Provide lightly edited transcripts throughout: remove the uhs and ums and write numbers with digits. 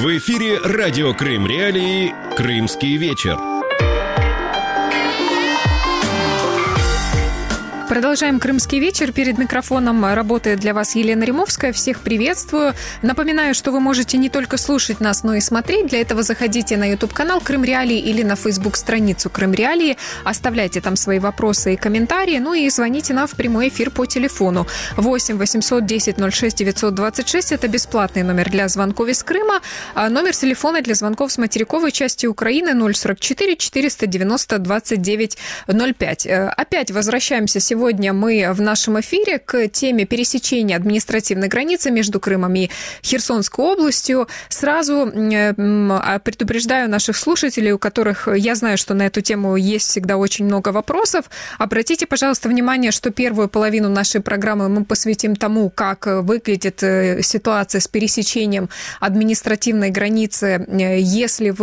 В эфире радио Крым Реалии «Крымский вечер». Продолжаем «Крымский вечер». Перед микрофоном работает для вас Елена Римовская. Всех приветствую. Напоминаю, что вы можете не только слушать нас, но и смотреть. Для этого заходите на YouTube-канал «Крым Реалии» или на Facebook-страницу «Крым Реалии». Оставляйте там свои вопросы и комментарии. Ну и звоните нам в прямой эфир по телефону 8 800 10 06 926. Это бесплатный номер для звонков из Крыма. Номер телефона для звонков с материковой части Украины 044 490 29 05. Опять возвращаемся сегодня мы в нашем эфире к теме пересечения административной границы между Крымом и Херсонской областью. Сразу предупреждаю наших слушателей, у которых, я знаю, что на эту тему есть всегда очень много вопросов. Обратите, пожалуйста, внимание, что первую половину нашей программы мы посвятим тому, как выглядит ситуация с пересечением административной границы, если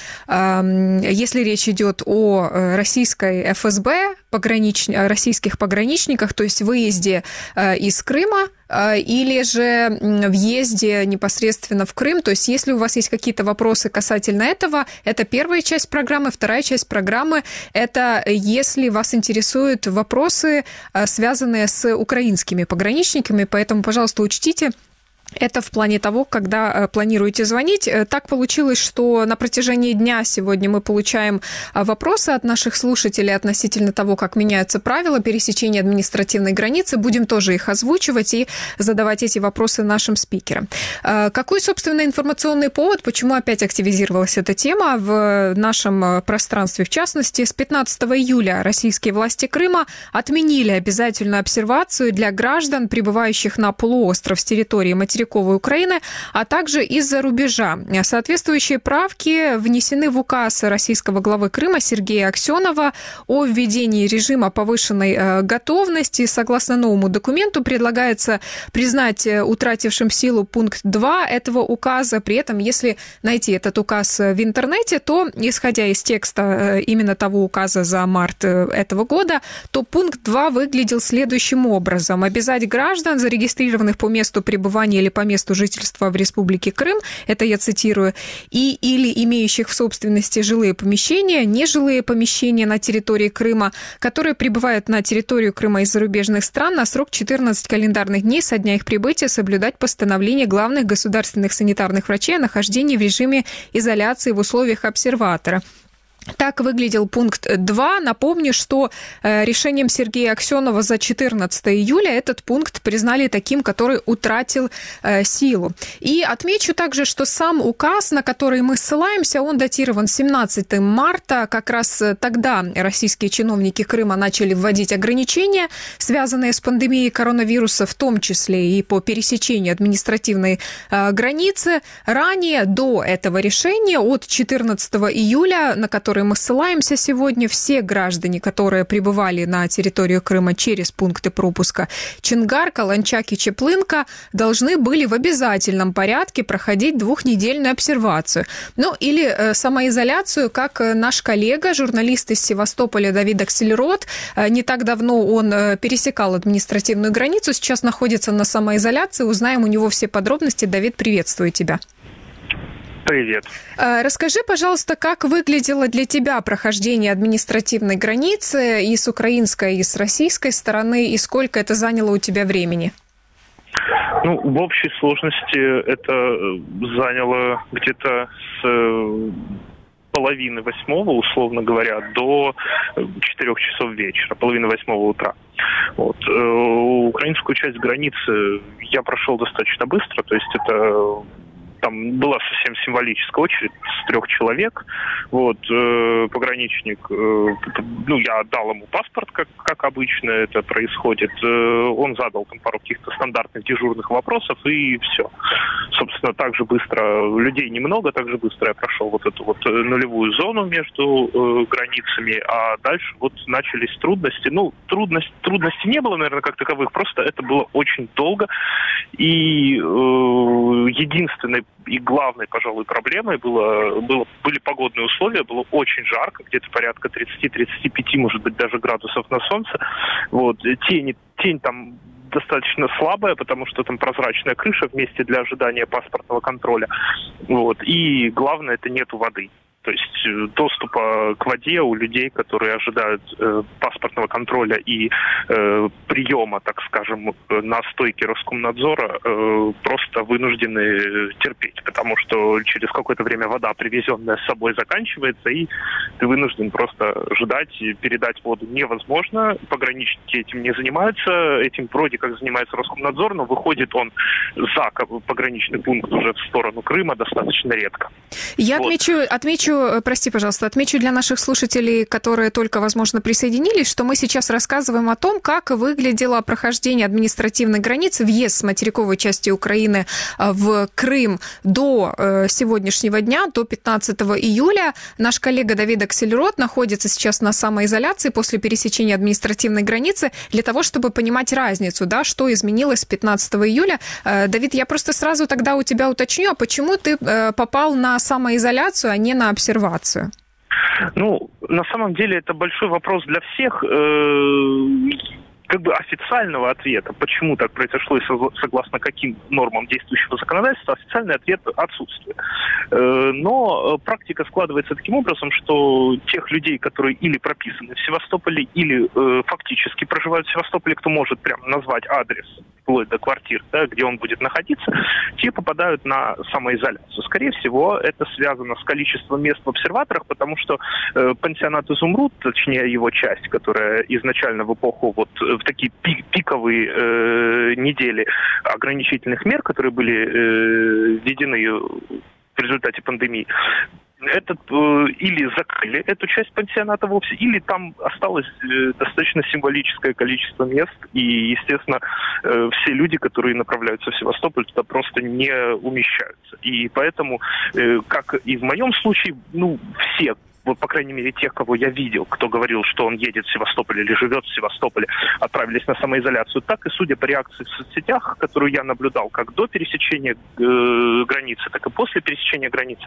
речь идет о российской ФСБ, российских пограничниках, то есть выезде из Крыма или же въезде непосредственно в Крым. То есть если у вас есть какие-то вопросы касательно этого, это первая часть программы. Вторая часть программы – это если вас интересуют вопросы, связанные с украинскими пограничниками. Поэтому, пожалуйста, учтите это в плане того, когда планируете звонить. Так получилось, что на протяжении дня сегодня мы получаем вопросы от наших слушателей относительно того, как меняются правила пересечения административной границы. Будем тоже их озвучивать и задавать эти вопросы нашим спикерам. Какой, собственно, информационный повод, почему опять активизировалась эта тема в нашем пространстве? В частности, с 15 июля российские власти Крыма отменили обязательную обсервацию для граждан, прибывающих на полуостров с территории материковой Украины, а также из-за рубежа. Соответствующие правки внесены в указ российского главы Крыма Сергея Аксенова о введении режима повышенной готовности. Согласно новому документу предлагается признать утратившим силу пункт 2 этого указа. При этом, если найти этот указ в интернете, то, исходя из текста именно того указа за март этого года, то пункт 2 выглядел следующим образом. Обязать граждан, зарегистрированных по месту пребывания или по месту жительства в Республике Крым, это я цитирую, или имеющих в собственности жилые помещения, нежилые помещения на территории Крыма, которые прибывают на территорию Крыма из зарубежных стран на срок 14 календарных дней со дня их прибытия, соблюдать постановление главных государственных санитарных врачей о нахождении в режиме изоляции в условиях обсерватора. Так выглядел пункт 2. Напомню, что решением Сергея Аксенова за 14 июля этот пункт признали таким, который утратил силу. И отмечу также, что сам указ, на который мы ссылаемся, он датирован 17 марта. Как раз тогда российские чиновники Крыма начали вводить ограничения, связанные с пандемией коронавируса, в том числе и по пересечению административной границы. Ранее, до этого решения, от 14 июля, на который мы ссылаемся сегодня, все граждане, которые прибывали на территорию Крыма через пункты пропуска Чингар, Каланчак и Чеплынка, должны были в обязательном порядке проходить двухнедельную обсервацию. Ну, или самоизоляцию, как наш коллега, журналист из Севастополя Давид Аксельрод. Не так давно он пересекал административную границу, сейчас находится на самоизоляции. Узнаем у него все подробности. Давид, приветствую тебя. Привет. Расскажи, пожалуйста, как выглядело для тебя прохождение административной границы и с украинской, и с российской стороны, и сколько это заняло у тебя времени? Ну, в общей сложности это заняло где-то с половины 8, условно говоря, до 4 часов вечера, половины 8 утра. Вот. Украинскую часть границы я прошел достаточно быстро, то есть это... Там была совсем символическая очередь с 3 человек. Вот, пограничник, я отдал ему паспорт, как обычно это происходит. Он задал там пару каких-то стандартных дежурных вопросов, и все. Собственно, так же быстро, людей немного, так же быстро я прошел вот эту вот нулевую зону между границами, а дальше вот начались трудности. Ну, трудностей не было, наверное, как таковых, просто это было очень долго. И единственной и главной, пожалуй, проблемой были погодные условия, было очень жарко, где-то порядка 30-35, может быть, даже градусов на солнце. Вот, тень там достаточно слабая, потому что там прозрачная крыша в месте для ожидания паспортного контроля. Вот. И главное, это нету воды. То есть доступа к воде у людей, которые ожидают паспортного контроля и приема, так скажем, на стойке Роскомнадзора, просто вынуждены терпеть, потому что через какое-то время вода, привезенная с собой, заканчивается, и ты вынужден просто ждать, передать воду невозможно. Пограничники этим не занимаются, этим вроде как занимается Роскомнадзор, но выходит он за пограничный пункт уже в сторону Крыма достаточно редко. Я отмечу, отмечу для наших слушателей, которые только, возможно, присоединились, что мы сейчас рассказываем о том, как выглядело прохождение административной границы, въезд с материковой части Украины в Крым до сегодняшнего дня, до 15 июля. Наш коллега Давид Аксельрод находится сейчас на самоизоляции после пересечения административной границы для того, чтобы понимать разницу, да, что изменилось с 15 июля. Давид, я просто сразу тогда у тебя уточню, а почему ты попал на самоизоляцию, а не на обсервацию? Ну, на самом деле это большой вопрос для всех. Как бы официального ответа, почему так произошло и согласно каким нормам действующего законодательства, официальный ответ отсутствует. Но практика складывается таким образом, что тех людей, которые или прописаны в Севастополе, или фактически проживают в Севастополе, кто может прям назвать адрес, вплоть до квартир, да, где он будет находиться, те попадают на самоизоляцию. Скорее всего, это связано с количеством мест в обсерваторах, потому что пансионат «Изумруд», точнее его часть, которая изначально в эпоху вот в такие пиковые недели ограничительных мер, которые были введены в результате пандемии, или закрыли эту часть пансионата вовсе, или там осталось достаточно символическое количество мест, и, естественно, все люди, которые направляются в Севастополь, туда просто не умещаются. И поэтому, как и в моем случае, все, вот, по крайней мере, тех, кого я видел, кто говорил, что он едет в Севастополь или живет в Севастополе, отправились на самоизоляцию, так и, судя по реакции в соцсетях, которую я наблюдал как до пересечения границы, так и после пересечения границы,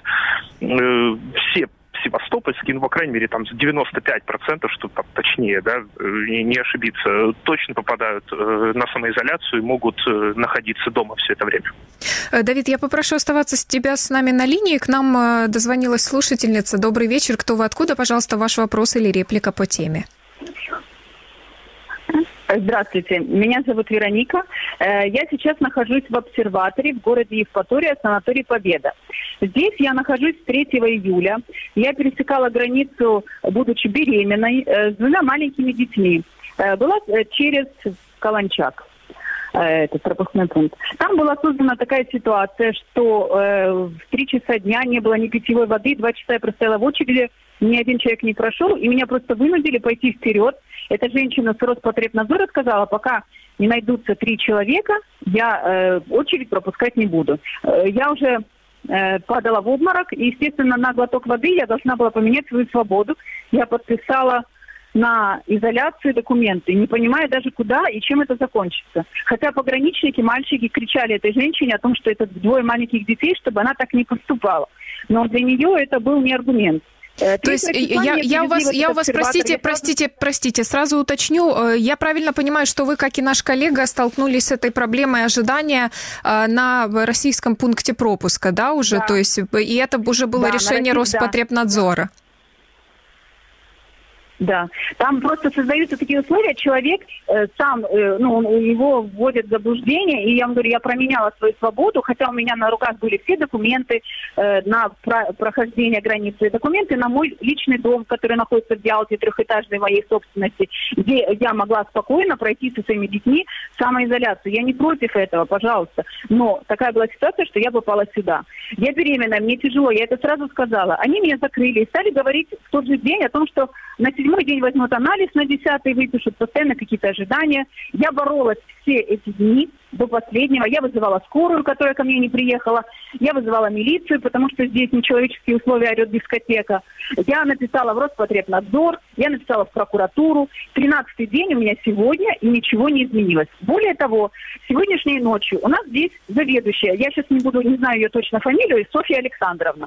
все севастопольские, по крайней мере, там 95%, что там точнее, да, не ошибиться, точно попадают на самоизоляцию и могут находиться дома все это время. Давид, я попрошу оставаться с нами на линии. К нам дозвонилась слушательница. Добрый вечер. Кто вы, откуда? Пожалуйста, ваш вопрос или реплика по теме. Здравствуйте, меня зовут Вероника. Я сейчас нахожусь в обсерваторе в городе Евпатория, санаторий «Победа». Здесь я нахожусь с 3 июля. Я пересекала границу, будучи беременной, с 2 маленькими детьми. Была через Каланчак, этот пропускной пункт. Там была создана такая ситуация, что в 3 часа дня не было ни питьевой воды, 2 часа я простояла в очереди, ни один человек не прошел, и меня просто вынудили пойти вперед. Эта женщина с Роспотребнадзора сказала, пока не найдутся 3 человека, я очередь пропускать не буду. Я уже падала в обморок, и, естественно, на глоток воды я должна была поменять свою свободу. Я подписала на изоляцию документы, не понимая даже куда и чем это закончится. Хотя пограничники, мальчики кричали этой женщине о том, что это 2 маленьких детей, чтобы она так не поступала. Но для нее это был не аргумент. То есть я у вас, простите, сразу уточню. Я правильно понимаю, что вы, как и наш коллега, столкнулись с этой проблемой ожидания на российском пункте пропуска, да, уже? Да. То есть, и это уже было решение Роспотребнадзора. Да, там просто создаются такие условия, человек сам, его вводят в заблуждение, и я вам говорю, я променяла свою свободу, хотя у меня на руках были все документы на прохождение границы, документы на мой личный дом, который находится в Ялте, 3-этажной моей собственности, где я могла спокойно пройти со своими детьми самоизоляцию. Я не против этого, пожалуйста, но такая была ситуация, что я попала сюда. Я беременная, мне тяжело, я это сразу сказала. Они меня закрыли и стали говорить в тот же день о том, что на 7-й день возьмут анализ, на 10-й выпишут, постоянно какие-то ожидания. Я боролась все эти дни до последнего. Я вызывала скорую, которая ко мне не приехала. Я вызывала милицию, потому что здесь нечеловеческие условия, орет дискотека. Я написала в Роспотребнадзор, я написала в прокуратуру. 13-й день у меня сегодня, и ничего не изменилось. Более того, сегодняшней ночью у нас здесь заведующая, я сейчас не знаю ее точно фамилию, Софья Александровна.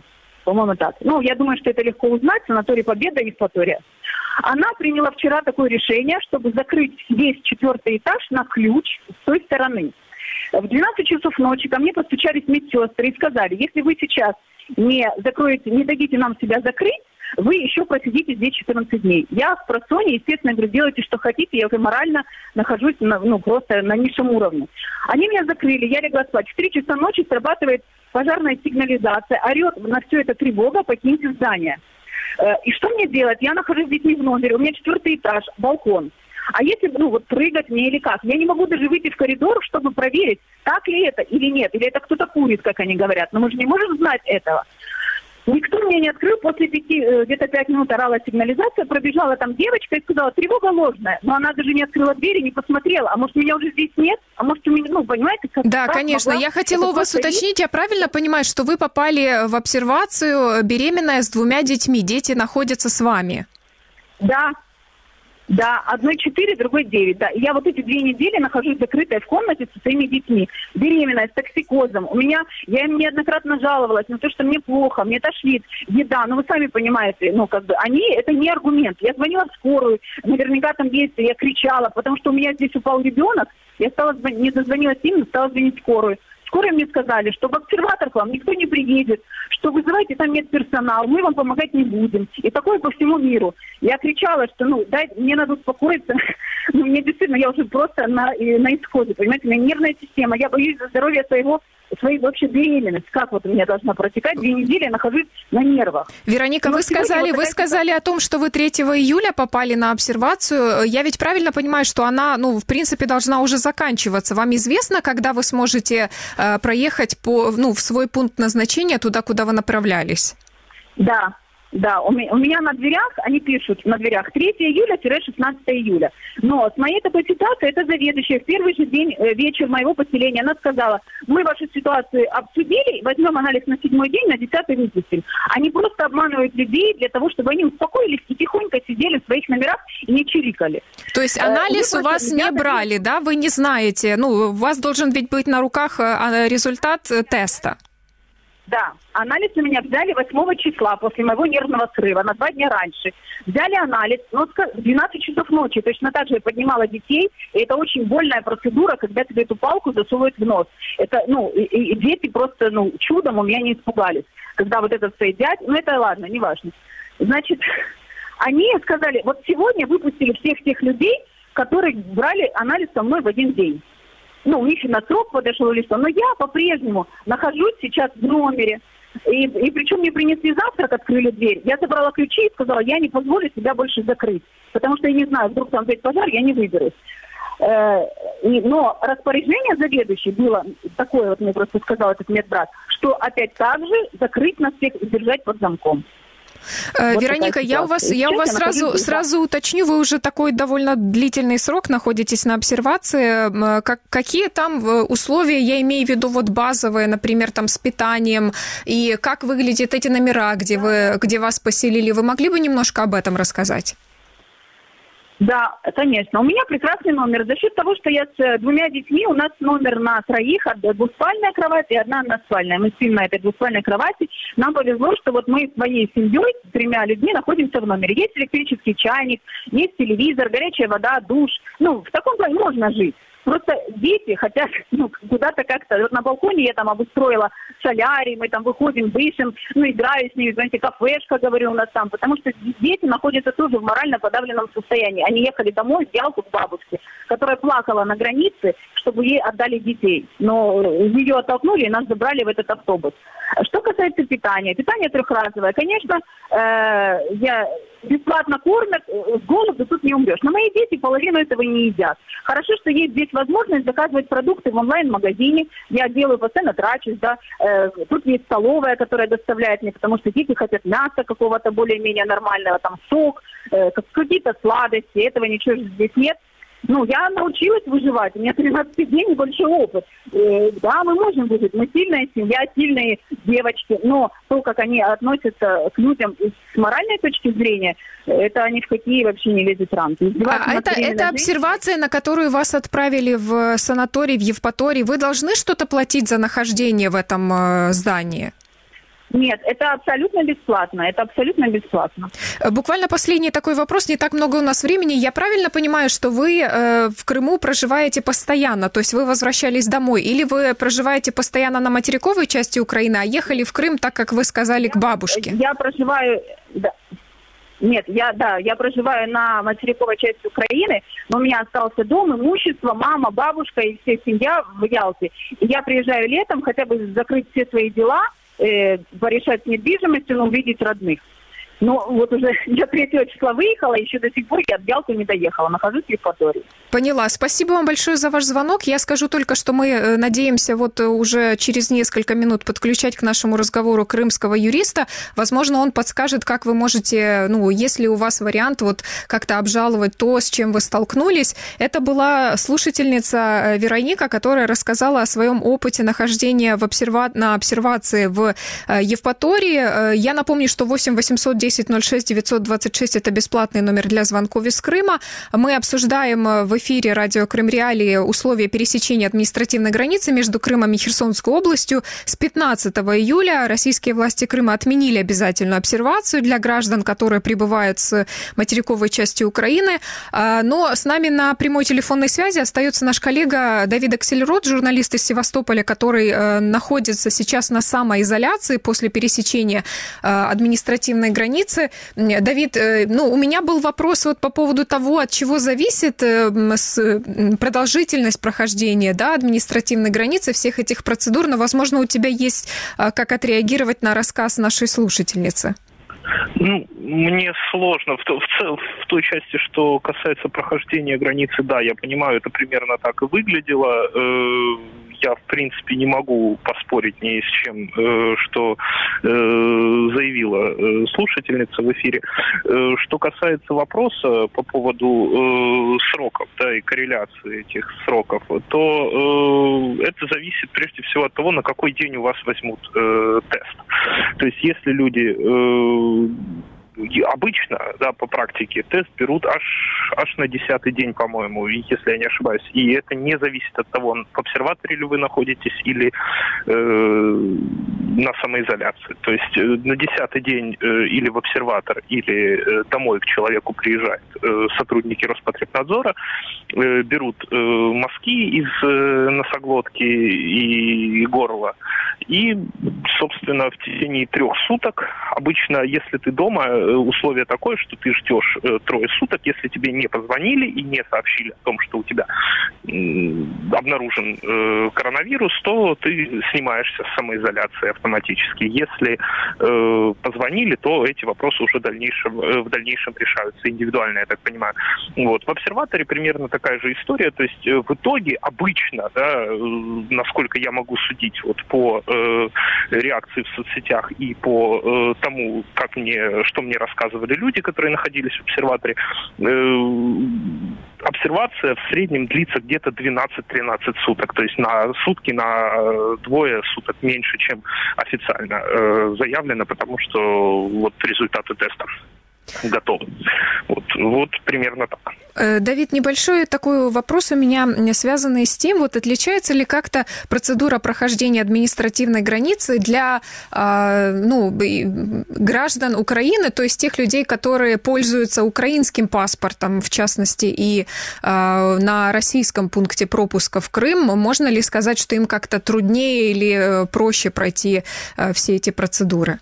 по-моему, так. Ну, я думаю, что это легко узнать, санаторий «Победа», Евпатория. Она приняла вчера такое решение, чтобы закрыть весь 4-й этаж на ключ с той стороны. В 12 часов ночи ко мне постучались медсестры и сказали, если вы сейчас не закроете, не дадите нам себя закрыть, вы еще просидите здесь 14 дней. Я в просоне, естественно, говорю, делайте, что хотите, я уже морально нахожусь просто на низшем уровне. Они меня закрыли, я легла спать. В 3 часа ночи срабатывает пожарная сигнализация, орет на все это тревога, покиньте здание. И что мне делать? Я нахожусь с детьми в номере, у меня 4-й этаж, балкон. А если, прыгать мне или как? Я не могу даже выйти в коридор, чтобы проверить, так ли это или нет. Или это кто-то курит, как они говорят. Но мы же не можем знать этого. Никто мне не открыл. После где-то 5 минут орала сигнализация. Пробежала там девочка и сказала, тревога ложная. Но она даже не открыла дверь и не посмотрела. А может, меня уже здесь нет? А может, у меня, понимаете? Да, конечно. Я хотела у вас уточнить. Я правильно понимаю, что вы попали в обсервацию беременная с 2 детьми. Дети находятся с вами? Да, одной 4, другой 9, да. И я вот эти 2 недели нахожусь закрытой в комнате со своими детьми, беременная, с токсикозом. Я им неоднократно жаловалась на то, что мне плохо, мне тошнит, еда. Вы сами понимаете, это не аргумент. Я звонила в скорую, наверняка там есть, я кричала, потому что у меня здесь упал ребенок. Я не дозвонилась им, стала звонить в скорую. Скоро мне сказали, что в обсерватор к вам никто не приедет, что вызывайте там медперсонал, мы вам помогать не будем. И такое по всему миру. Я кричала, что мне надо успокоиться. Мне действительно, я уже просто на исходе, понимаете, у меня нервная система, я боюсь за здоровье своей вообще беременности. Как у меня должна протекать? 2 недели я нахожусь на нервах. Вероника, вы сказали о том, что вы 3 июля попали на обсервацию. Я ведь правильно понимаю, что она, в принципе, должна уже заканчиваться. Вам известно, когда вы сможете проехать в свой пункт назначения туда, куда вы направлялись? Да, у меня на дверях, они пишут на дверях 3 июля-16 июля. Но с моей такой ситуацией, это заведующая в первый же день, вечер моего поселения, она сказала, мы вашу ситуацию обсудили, возьмем анализ на 7-й день, на 10-й выпустим. Они просто обманывают людей для того, чтобы они успокоились и тихонько сидели в своих номерах и не чирикали. То есть анализ у вас не брали, да? Вы не знаете, у вас должен ведь быть на руках результат теста. Да, анализ у меня взяли 8 числа после моего нервного срыва, на 2 дня раньше. Взяли анализ, в 12 часов ночи, точно так же я поднимала детей, и это очень больная процедура, когда тебе эту палку засовывают в нос. Это, и дети просто, чудом у меня не испугались, когда вот это все едят, это ладно, неважно. Значит, они сказали, вот сегодня выпустили всех тех людей, которые брали анализ со мной в один день. У них на срок подошел или что. Но я по-прежнему нахожусь сейчас в номере. И причем мне принесли завтрак, открыли дверь. Я забрала ключи и сказала, я не позволю себя больше закрыть. Потому что я не знаю, вдруг там опять пожар, я не выберусь. Но распоряжение заведующей было такое, мне просто сказал этот медбрат, что опять так же закрыть нас всех и держать под замком. Вероника, я у вас сразу уточню, вы уже такой довольно длительный срок находитесь на обсервации. Какие там условия, я имею в виду базовые, например, там с питанием, и как выглядят эти номера, где вас поселили? Вы могли бы немножко об этом рассказать? Да, конечно. У меня прекрасный номер. За счет того, что я с 2 детьми, у нас номер на 3, 2-спальная кровать и 1 односпальная. Мы спим на этой 2-спальной кровати. Нам повезло, что мы своей семьей, с 3 людьми, находимся в номере. Есть электрический чайник, есть телевизор, горячая вода, душ. В таком плане можно жить. Просто дети хотят куда-то как-то. На балконе я там обустроила солярий, мы там выходим, дышим, играю с ними, знаете, кафешка, говорю, у нас там. Потому что дети находятся тоже в морально подавленном состоянии. Они ехали домой в Ялту к бабушке, которая плакала на границе, чтобы ей отдали детей. Но ее оттолкнули и нас забрали в этот автобус. Что касается питания. Питание 3-разовое. Конечно, бесплатно кормят, с голоду тут не умрешь. Но мои дети половину этого не едят. Хорошо, что есть здесь возможность заказывать продукты в онлайн-магазине. Я делаю постоянно, трачусь, да. Тут есть столовая, которая доставляет мне, потому что дети хотят мяса какого-то более-менее нормального, там сок, какие-то сладости. Этого ничего здесь нет. Я научилась выживать. У меня 13 дней, небольшой опыт. Да, мы можем выжить. Мы сильная семья, сильные девочки. Но то, как они относятся к людям с моральной точки зрения, это ни в какие вообще не лезет рамки. Это обсервация, на которую вас отправили в санаторий в Евпатории. Вы должны что-то платить за нахождение в этом здании? Нет, это абсолютно бесплатно. Это абсолютно бесплатно. Буквально последний такой вопрос. Не так много у нас времени. Я правильно понимаю, что вы в Крыму проживаете постоянно? То есть вы возвращались домой? Или вы проживаете постоянно на материковой части Украины, а ехали в Крым, так как вы сказали, к бабушке? Я проживаю... Да. Нет, я проживаю на материковой части Украины, но у меня остался дом, имущество, мама, бабушка и вся семья в Ялте. И я приезжаю летом хотя бы закрыть все свои дела, порешать с недвижимостью, но увидеть родных. Но вот уже я 3 числа выехала, еще до сих пор я от Ялты не доехала, нахожусь в Евпатории. Поняла. Спасибо вам большое за ваш звонок. Я скажу только, что мы надеемся вот уже через несколько минут подключать к нашему разговору крымского юриста. Возможно, он подскажет, как вы можете, если у вас вариант, вот как-то обжаловать то, с чем вы столкнулись. Это была слушательница Вероника, которая рассказала о своем опыте нахождения на обсервации в Евпатории. Я напомню, что 8 800 10 06 926 – это бесплатный номер для звонков из Крыма. Мы обсуждаем в эфире радио Крым Реалии условия пересечения административной границы между Крымом и Херсонской областью. С 15 июля российские власти Крыма отменили обязательную обсервацию для граждан, которые прибывают с материковой части Украины. Но с нами на прямой телефонной связи остается наш коллега Давид Аксельрод, журналист из Севастополя, который находится сейчас на самоизоляции после пересечения административной границы. Давид, у меня был вопрос вот по поводу того, от чего зависит продолжительность прохождения административной границы, всех этих процедур, но, возможно, у тебя есть как отреагировать на рассказ нашей слушательницы. Мне сложно в той части, что касается прохождения границы, да, я понимаю, это примерно так и выглядело. Я, в принципе, не могу поспорить ни с чем, что заявила слушательница в эфире. Что касается вопроса по поводу сроков, и корреляции этих сроков, то это зависит прежде всего от того, на какой день у вас возьмут тест. То есть, если люди... Обычно, по практике, тест берут аж на 10-й день, по-моему, если я не ошибаюсь. И это не зависит от того, в обсерваторе ли вы находитесь или на самоизоляции. То есть на 10-й день или в обсерватор, или домой к человеку приезжают сотрудники Роспотребнадзора, берут мазки из носоглотки и горла. И, собственно, в течение 3 суток, обычно, если ты дома, условие такое, что ты ждешь 3 суток, если тебе не позвонили и не сообщили о том, что у тебя обнаружен коронавирус, то ты снимаешься с самоизоляции автоматически. Если позвонили, то эти вопросы уже в дальнейшем решаются индивидуально, я так понимаю. Вот. В обсерваторе примерно такая же история, то есть в итоге обычно, насколько я могу судить по реакции в соцсетях и по тому, что мне рассказывали люди, которые находились в обсерваторе, обсервация в среднем длится где-то 12-13 суток, то есть на сутки, на 2 суток меньше, чем официально заявлено, потому что результаты тестов готовы. Вот примерно так. Давид, небольшой такой вопрос у меня, связанный с тем, отличается ли как-то процедура прохождения административной границы для граждан Украины, то есть тех людей, которые пользуются украинским паспортом, в частности, и на российском пункте пропуска в Крым. Можно ли сказать, что им как-то труднее или проще пройти все эти процедуры?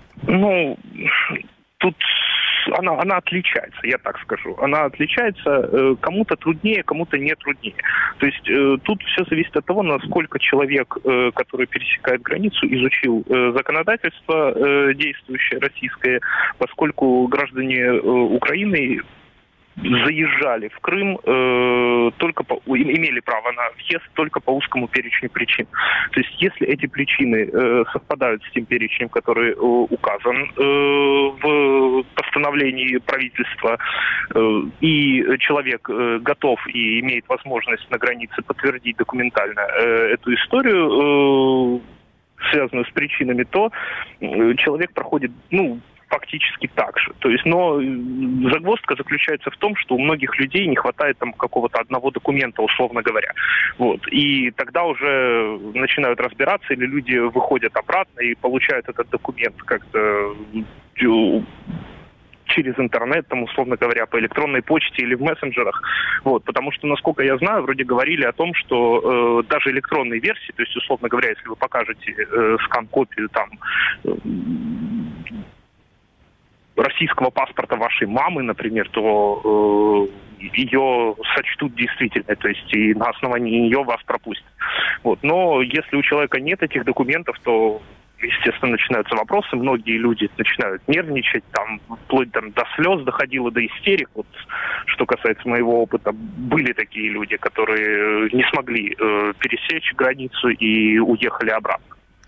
Тут она отличается, я так скажу. Она отличается, кому-то труднее, кому-то не труднее. То есть тут все зависит от того, насколько человек, который пересекает границу, изучил законодательство действующее российское, поскольку граждане Украины заезжали в Крым, имели право на въезд только по узкому перечню причин. То есть, если эти причины совпадают с тем перечнем, который указан в постановлении правительства, и человек готов и имеет возможность на границе подтвердить документально эту историю, связанную с причинами, то человек проходит, фактически так же. То есть, но загвоздка заключается в том, что у многих людей не хватает там какого-то одного документа, условно говоря. Вот. И тогда уже начинают разбираться, или люди выходят обратно и получают этот документ как-то через интернет, там, условно говоря, по электронной почте или в мессенджерах. Вот, потому что, насколько я знаю, вроде говорили о том, что даже электронные версии, то есть, условно говоря, если вы покажете скан-копию там российского паспорта вашей мамы, например, то ее сочтут действительно, то есть и на основании нее вас пропустят. Вот. Но если у человека нет этих документов, то естественно, начинаются вопросы, многие люди начинают нервничать, там, вплоть там, до слез доходило, до истерик. Вот, что касается моего опыта, были такие люди, которые не смогли пересечь границу и уехали обратно.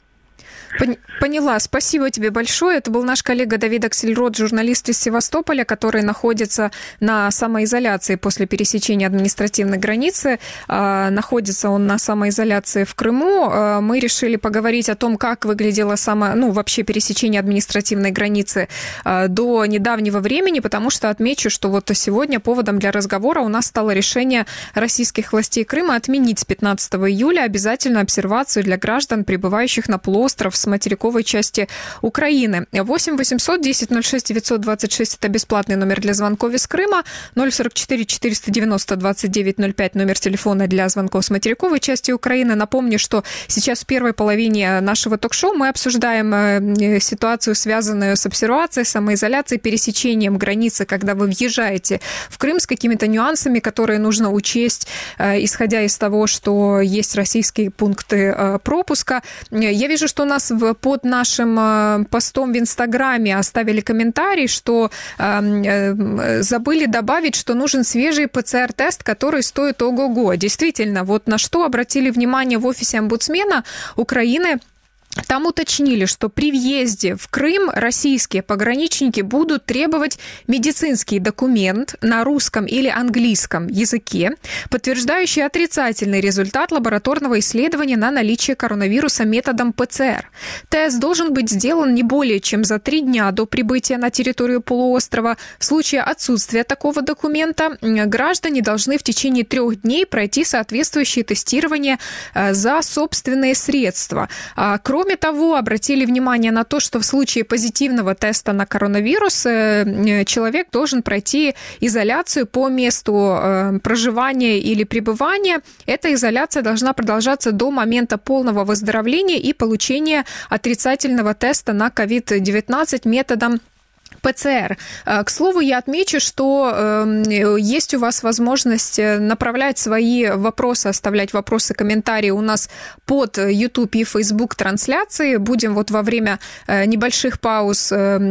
Поняла. Спасибо тебе большое. Это был наш коллега Давид Аксельрод, журналист из Севастополя, который находится на самоизоляции после пересечения административной границы. Находится он на самоизоляции в Крыму. Мы решили поговорить о том, как выглядело вообще пересечение административной границы до недавнего времени, потому что отмечу, что вот сегодня поводом для разговора у нас стало решение российских властей Крыма отменить с 15 июля обязательную обсервацию для граждан, прибывающих на полуостров с материковой части Украины. 8 800 10 06 926 – это бесплатный номер для звонков из Крыма. 044 490 29 05 – номер телефона для звонков с материковой части Украины. Напомню, что сейчас в первой половине нашего ток-шоу мы обсуждаем ситуацию, связанную с обсервацией, самоизоляцией, пересечением границы, когда вы въезжаете в Крым, с какими-то нюансами, которые нужно учесть, исходя из того, что есть российские пункты пропуска. Я вижу, что у нас под нашим постом в Инстаграме оставили комментарий, что забыли добавить, что нужен свежий ПЦР-тест, который стоит ого-го. Действительно, вот на что обратили внимание в офисе омбудсмена Украины. Там уточнили, что при въезде в Крым российские пограничники будут требовать медицинский документ на русском или английском языке, подтверждающий отрицательный результат лабораторного исследования на наличие коронавируса методом ПЦР. Тест должен быть сделан не более чем за 3 дня до прибытия на территорию полуострова. В случае отсутствия такого документа граждане должны в течение 3 дней пройти соответствующее тестирование за собственные средства. Кроме того, обратили внимание на то, что в случае позитивного теста на коронавирус человек должен пройти изоляцию по месту проживания или пребывания. Эта изоляция должна продолжаться до момента полного выздоровления и получения отрицательного теста на COVID-19 методом ПЦР. К слову, я отмечу, что есть у вас возможность направлять свои вопросы, оставлять вопросы, комментарии у нас под YouTube и Facebook трансляции. Будем вот во время небольших пауз,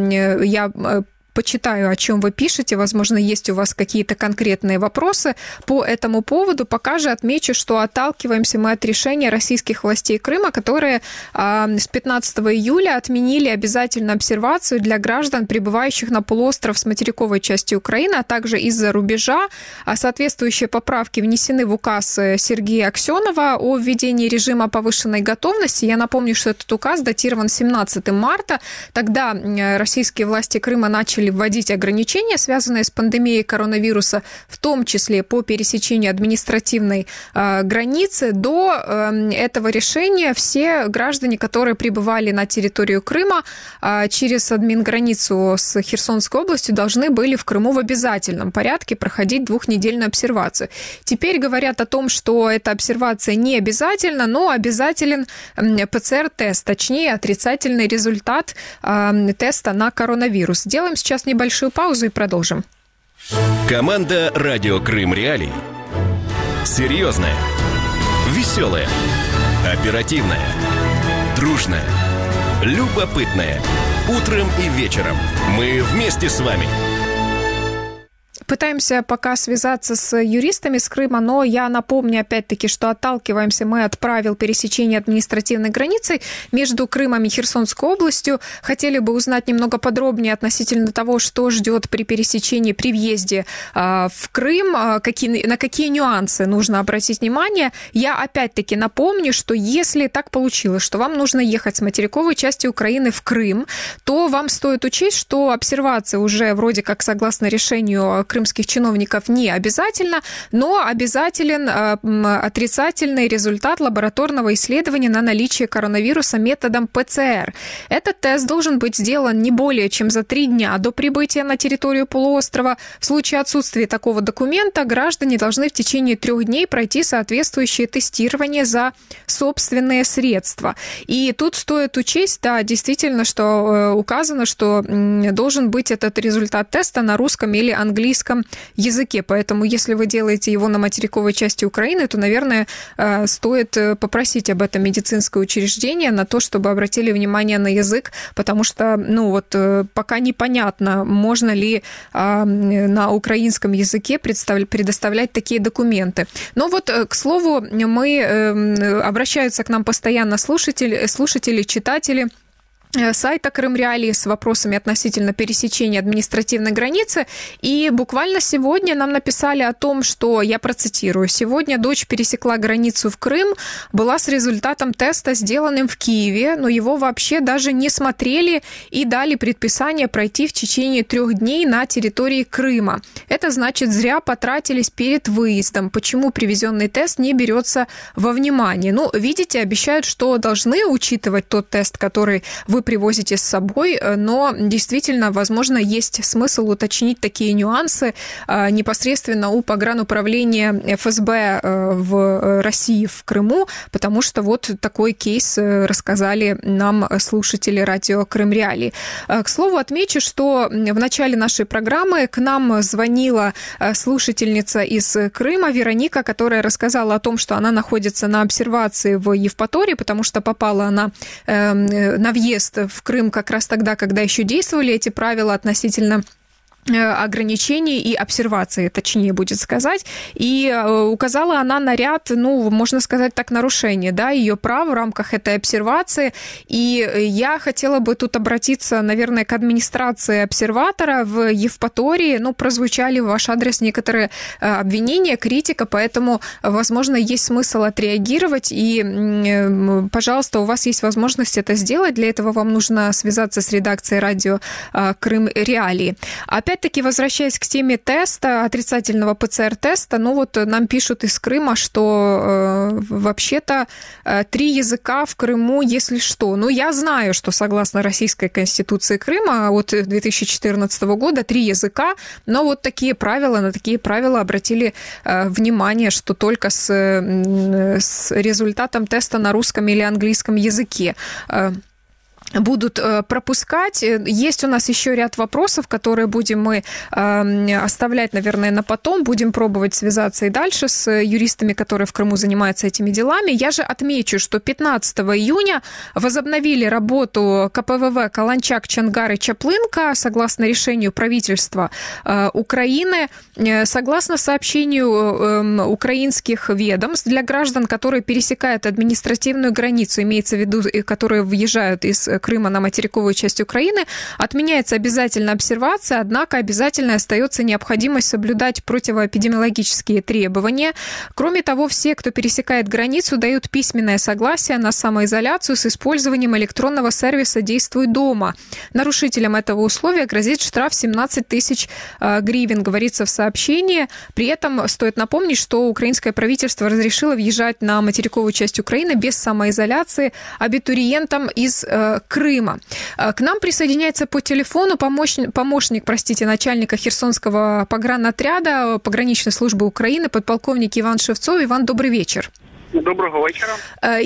я почитаю, о чем вы пишете. Возможно, есть у вас какие-то конкретные вопросы по этому поводу. Пока же отмечу, что отталкиваемся мы от решения российских властей Крыма, которые с 15 июля отменили обязательную обсервацию для граждан, прибывающих на полуостров с материковой части Украины, а также из-за рубежа. Соответствующие поправки внесены в указ Сергея Аксенова о введении режима повышенной готовности. Я напомню, что этот указ датирован 17 марта. Тогда российские власти Крыма начали вводить ограничения, связанные с пандемией коронавируса, в том числе по пересечению административной границы. До этого решения все граждане, которые прибывали на территорию Крыма через админграницу с Херсонской областью, должны были в Крыму в обязательном порядке проходить 2-недельную обсервацию. Теперь говорят о том, что эта обсервация не обязательна, но обязателен ПЦР-тест, точнее отрицательный результат теста на коронавирус. Делаем сейчас небольшую паузу и продолжим. Команда «Радио Крым Реалии». Серьезная, веселая, оперативная, дружная, любопытная. Утром и вечером мы вместе с вами. пытаемся пока связаться с юристами с Крыма, но я напомню опять-таки, что отталкиваемся мы от правил пересечения административной границы между Крымом и Херсонской областью. Хотели бы узнать немного подробнее относительно того, что ждет при пересечении, при въезде в Крым, на какие нюансы нужно обратить внимание. Я опять-таки напомню, что если так получилось, что вам нужно ехать с материковой части Украины в Крым, то вам стоит учесть, что обсервация уже вроде как согласно решению крымских чиновников не обязательно, но обязателен отрицательный результат лабораторного исследования на наличие коронавируса методом ПЦР. Этот тест должен быть сделан не более чем за 3 дня до прибытия на территорию полуострова. В случае отсутствия такого документа граждане должны в течение 3 дней пройти соответствующее тестирование за собственные средства. И тут стоит учесть, да, действительно, что указано, что должен быть этот результат теста на русском или английском языке. Поэтому, если вы делаете его на материковой части Украины, то, наверное, стоит попросить об этом медицинское учреждение на то, чтобы обратили внимание на язык, потому что, пока непонятно, можно ли на украинском языке предоставлять такие документы. Но к слову, обращаются к нам постоянно слушатели, читатели сайта Крым Реалии с вопросами относительно пересечения административной границы. И буквально сегодня нам написали о том, что, я процитирую, сегодня дочь пересекла границу в Крым, была с результатом теста, сделанным в Киеве, но его вообще даже не смотрели и дали предписание пройти в течение 3 дней на территории Крыма. Это значит, зря потратились перед выездом. Почему привезенный тест не берется во внимание? Видите, обещают, что должны учитывать тот тест, который вы привозите с собой, но действительно, возможно, есть смысл уточнить такие нюансы непосредственно у погрануправления ФСБ в России, в Крыму, потому что такой кейс рассказали нам слушатели радио Крым Реалии. К слову, отмечу, что в начале нашей программы к нам звонила слушательница из Крыма, Вероника, которая рассказала о том, что она находится на обсервации в Евпатории, потому что попала она на въезд в Крым как раз тогда, когда еще действовали эти правила относительно ограничений и обсервации, точнее будет сказать, и указала она на ряд, можно сказать так, нарушений, да, ее прав в рамках этой обсервации, и я хотела бы тут обратиться, наверное, к администрации обсерватора в Евпатории, прозвучали в ваш адрес некоторые обвинения, критика, поэтому, возможно, есть смысл отреагировать, и, пожалуйста, у вас есть возможность это сделать, для этого вам нужно связаться с редакцией радио Крым Реалии. Опять-таки, возвращаясь к теме теста, отрицательного ПЦР-теста, нам пишут из Крыма, что вообще-то 3 языка в Крыму, если что. Я знаю, что согласно Российской Конституции Крыма от 2014 года 3 языка, но на такие правила обратили внимание, что только с результатом теста на русском или английском языке будут пропускать. Есть у нас еще ряд вопросов, которые будем мы оставлять, наверное, на потом. Будем пробовать связаться и дальше с юристами, которые в Крыму занимаются этими делами. Я же отмечу, что 15 июня возобновили работу КПВВ Каланчак, Чангар и Чаплынка согласно решению правительства Украины. Согласно сообщению украинских ведомств, для граждан, которые пересекают административную границу, имеется в виду, которые въезжают из Крыма на материковую часть Украины, отменяется обязательно обсервация, однако обязательно остается необходимость соблюдать противоэпидемиологические требования. Кроме того, все, кто пересекает границу, дают письменное согласие на самоизоляцию с использованием электронного сервиса «Действуй дома». Нарушителям этого условия грозит штраф 17 тысяч гривен, говорится в сообщении. При этом стоит напомнить, что украинское правительство разрешило въезжать на материковую часть Украины без самоизоляции абитуриентам из Крыма. К нам присоединяется по телефону помощник, начальника Херсонского погранотряда пограничной службы Украины, подполковник Иван Шевцов. Иван, добрый вечер. Доброго вечера.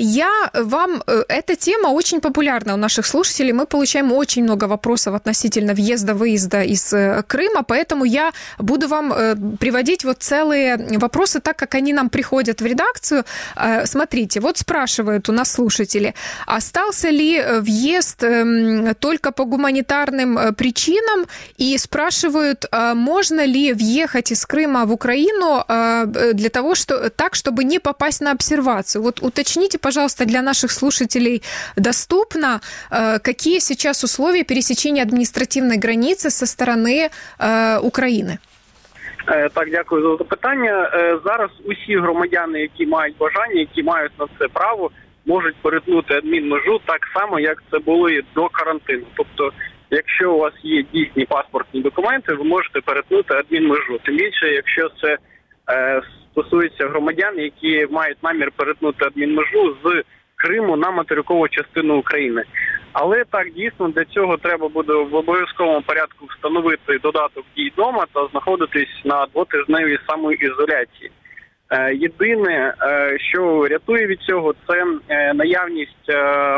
Эта тема очень популярна у наших слушателей. Мы получаем очень много вопросов относительно въезда-выезда из Крыма, поэтому я буду вам приводить вот целые вопросы, так как они нам приходят в редакцию. Смотрите, вот спрашивают у нас слушатели, остался ли въезд только по гуманитарным причинам, и спрашивают, можно ли въехать из Крыма в Украину для того, чтобы не попасть на обсервацию. Вот уточните, пожалуйста, для наших слушателей доступно, какие сейчас условия пересечения адміністративної границі зі сторони України? Так, дякую за запитання. Зараз усі громадяни, які мають бажання, які мають на це право, можуть перетнути адмінмежу так само, як це було і до карантину. Тобто, якщо у вас є дійсні паспортні документи, ви можете перетнути адмінмежу. Тим більше, якщо це стосується громадян, які мають намір перетнути адмінмежу з Криму на материкову частину України. Але так, дійсно, для цього треба буде в обов'язковому порядку встановити додаток «Дій вдома» та знаходитись на 2-тижневій самоізоляції. Єдине, що рятує від цього, це наявність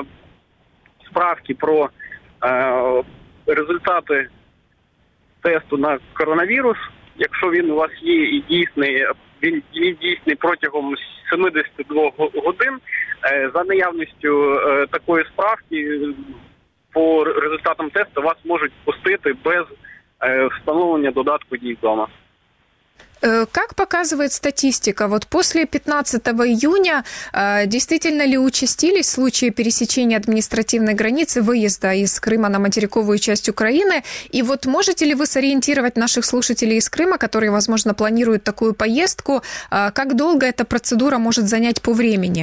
справки про результати тесту на коронавірус. Якщо він у вас є і дійсний, він дійсний протягом 72 годин, за наявністю такої справки по результатам тесту вас можуть пустити без встановлення додатку «Дій вдома». Как показывает статистика, вот после 15 июня действительно ли участились случаи пересечения административной границы, выезда из Крыма на материковую часть Украины? И вот можете ли вы сориентировать наших слушателей из Крыма, которые, возможно, планируют такую поездку, как долго эта процедура может занять по времени?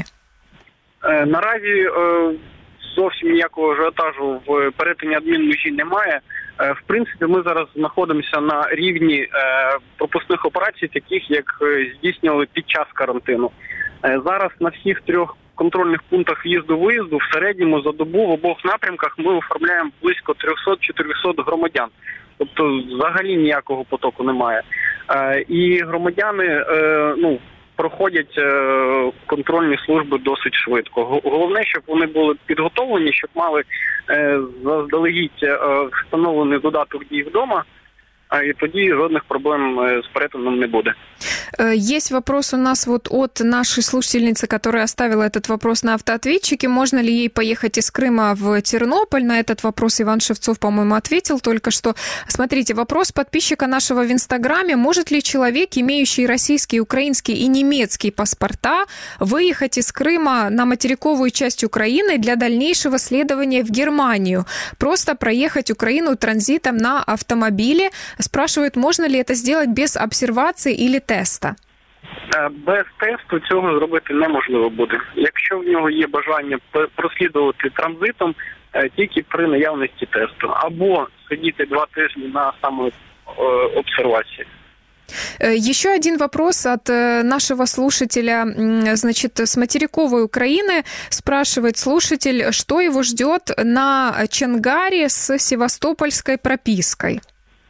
Наразі зовсім ніякого ажіотажу в перетині адмінмежі немає. В принципі, ми зараз знаходимося на рівні пропускних операцій, таких як здійснювали під час карантину. Зараз на всіх 3 контрольних пунктах в'їзду-виїзду в середньому за добу в обох напрямках ми оформляємо близько 300-400 громадян. Тобто взагалі ніякого потоку немає. І громадяни, проходять контрольні служби досить швидко. Головне, щоб вони були підготовлені, щоб мали заздалегідь встановлений додаток «Дій вдома», и тоді жодних проблем с перетином не буде. Есть вопрос у нас вот от нашей слушательницы, которая оставила этот вопрос на автоответчике. Можно ли ей поехать из Крыма в Тернополь? На этот вопрос Иван Шевцов, по-моему, ответил только что. Смотрите, вопрос подписчика нашего в Инстаграме. Может ли человек, имеющий российский, украинский и немецкий паспорта, выехать из Крыма на материковую часть Украины для дальнейшего следования в Германию? Просто проехать Украину транзитом на автомобиле. Спрашивают, можно ли это сделать без обсервации или теста? Без тесту цього зробити неможливо буде. Якщо в нього є бажання прослідувати транзитом, тільки при наявності тесту. Або сидіти 2 тижні на самообсервації. Еще один вопрос от нашего слушателя, значит, с материковой Украины. Спрашивает слушатель, что его ждет на Чонгаре с севастопольской пропиской?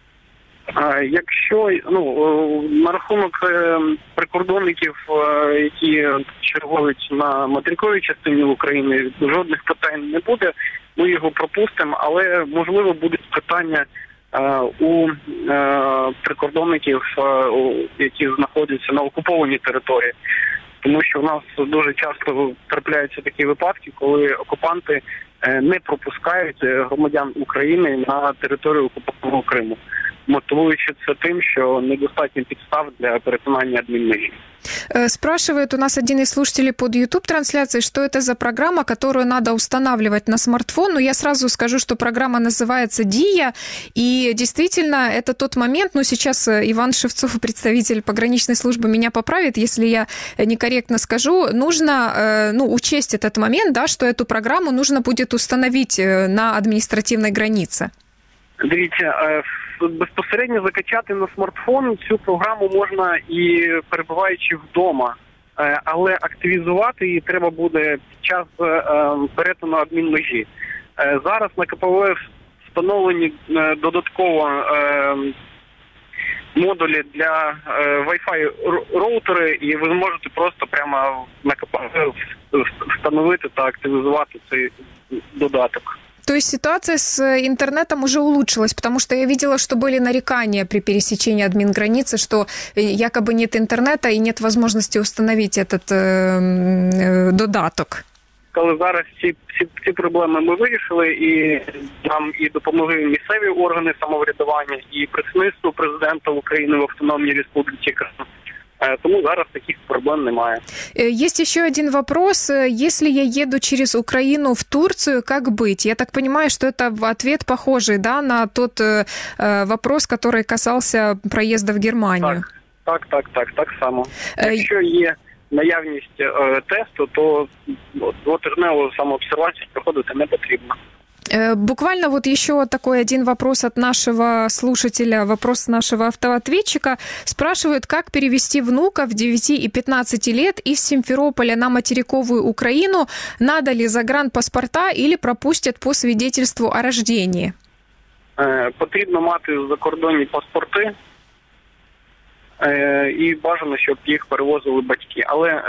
Якщо на рахунок прикордонників, які чергують на материковій частині України, жодних питань не буде, ми його пропустимо, але можливо будуть питання у прикордонників, які знаходяться на окупованій території. Тому що в нас дуже часто трапляються такі випадки, коли окупанти не пропускають громадян України на територію окупованого Криму, мотивуючи це тим, що недостатньо підстав для перетинання адмінмежі. Спрашивает у нас один из слушателей под YouTube-трансляцией, что это за программа, которую надо устанавливать на смартфон. Но я сразу скажу, что программа называется «Дия». И действительно, это тот момент, сейчас Иван Шевцов, представитель пограничной службы, меня поправит, если я некорректно скажу. Нужно учесть этот момент, да, что эту программу нужно будет установить на административной границе. Дивіться, безпосередньо закачати на смартфон цю програму можна і перебуваючи вдома, але активізувати її треба буде під час перетину адмінмежі. Зараз на КПВ встановлені додатково модулі для Wi-Fi роутери, і ви зможете просто прямо на КПП встановити та активізувати цей додаток. То есть ситуация с интернетом уже улучшилась, потому что я видела, что были нарекания при пересечении админграницы, что якобы нет интернета и нет возможности установить этот додаток. Коли зараз ці проблеми ми вирішили, і нам і допомогли місцеві органи самоврядування, і представництво президента України в Автономній Республіці Крим. Тому зараз таких проблем немає. Есть еще один вопрос. Если я еду через Украину в Турцию, как быть? Я так понимаю, что это ответ похожий, да, на тот вопрос, который касался проезда в Германию. Так само. Якщо є наявність тесту, то двотижневу самообсервацію проходити не потрібно. Буквально вот еще такой один вопрос от нашего слушателя, вопрос нашего автоответчика. Спрашивают, как перевести внуков 9 и 15 лет из Симферополя на материковую Украину, надо ли загранпаспорта или пропустят по свидетельству о рождении? Потрібно мати закордонні паспорти і бажано, щоб їх перевозили батьки. Але,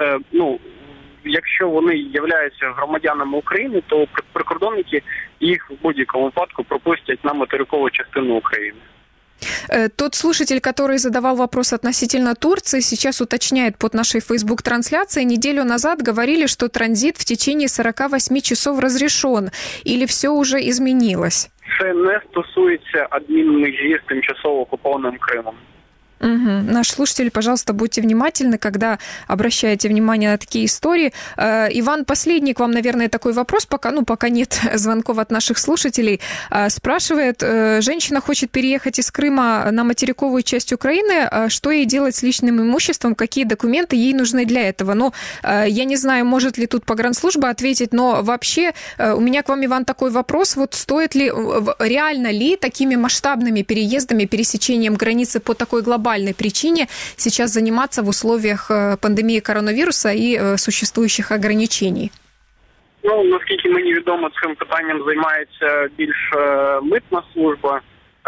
якщо вони являються громадянами України, то прикордонники їх в будь-якому випадку пропустять на материкову частину України. Тот слушатель, который задавал вопрос относительно Турции, сейчас уточняет под нашей Facebook-трансляцией. Неделю назад говорили, что транзит в течение 48 часов разрешен. Или все уже изменилось? Це не стосується адмінмежі з тимчасово окупованим Кримом. Угу. Наш слушатель, пожалуйста, будьте внимательны, когда обращаете внимание на такие истории. Иван, последний к вам, наверное, такой вопрос, пока нет звонков от наших слушателей. Спрашивает, женщина хочет переехать из Крыма на материковую часть Украины, что ей делать с личным имуществом, какие документы ей нужны для этого? Я не знаю, может ли тут погранслужба ответить, но вообще у меня к вам, Иван, такой вопрос, вот стоит ли, реально ли такими масштабными переездами, пересечением границы по такой глобальной причине сейчас заниматься в условиях пандемии коронавируса и существующих ограничений? Наскільки мені відомо, цим питанням займається більш митна служба.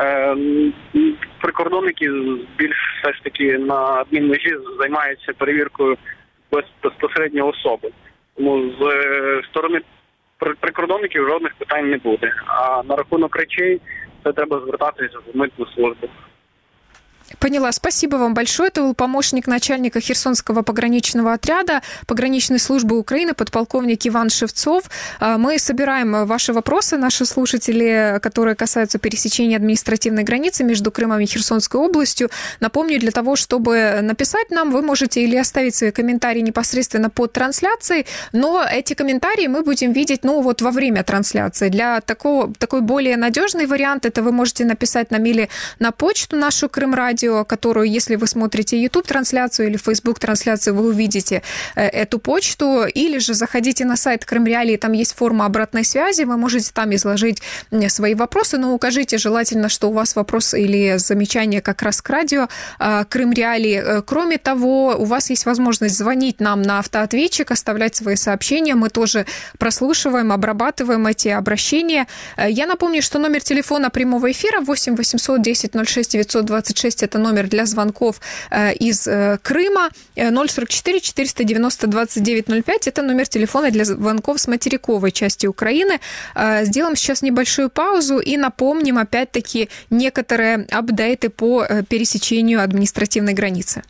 Прикордонники більш все ж таки на адмінмежі займаються перевіркою безпосередньо особи. Тому з сторони прикордонників жодних питань не буде. А на рахунок речей це треба звертатися в митну службу. Поняла. Спасибо вам большое. Это был помощник начальника Херсонского пограничного отряда пограничной службы Украины, подполковник Иван Шевцов. Мы собираем ваши вопросы, наши слушатели, которые касаются пересечения административной границы между Крымом и Херсонской областью. Напомню, для того, чтобы написать нам, вы можете или оставить свои комментарии непосредственно под трансляцией, но эти комментарии мы будем видеть, во время трансляции. Для такой более надежный вариант, это вы можете написать нам или на почту нашу Крымрадио, которую, если вы смотрите YouTube-трансляцию или Facebook-трансляцию, вы увидите эту почту, или же заходите на сайт Крым Реалии, там есть форма обратной связи, вы можете там изложить свои вопросы, но укажите желательно, что у вас вопрос или замечание как раз к радио Крым Реалии. Кроме того, у вас есть возможность звонить нам на автоответчик, оставлять свои сообщения, мы тоже прослушиваем, обрабатываем эти обращения. Я напомню, что номер телефона прямого эфира 8 800 10 06 926, это номер для звонков из Крыма, 044 490 2905, это номер телефона для звонков с материковой части Украины. Сделаем сейчас небольшую паузу и напомним опять-таки некоторые апдейты по пересечению административной границы.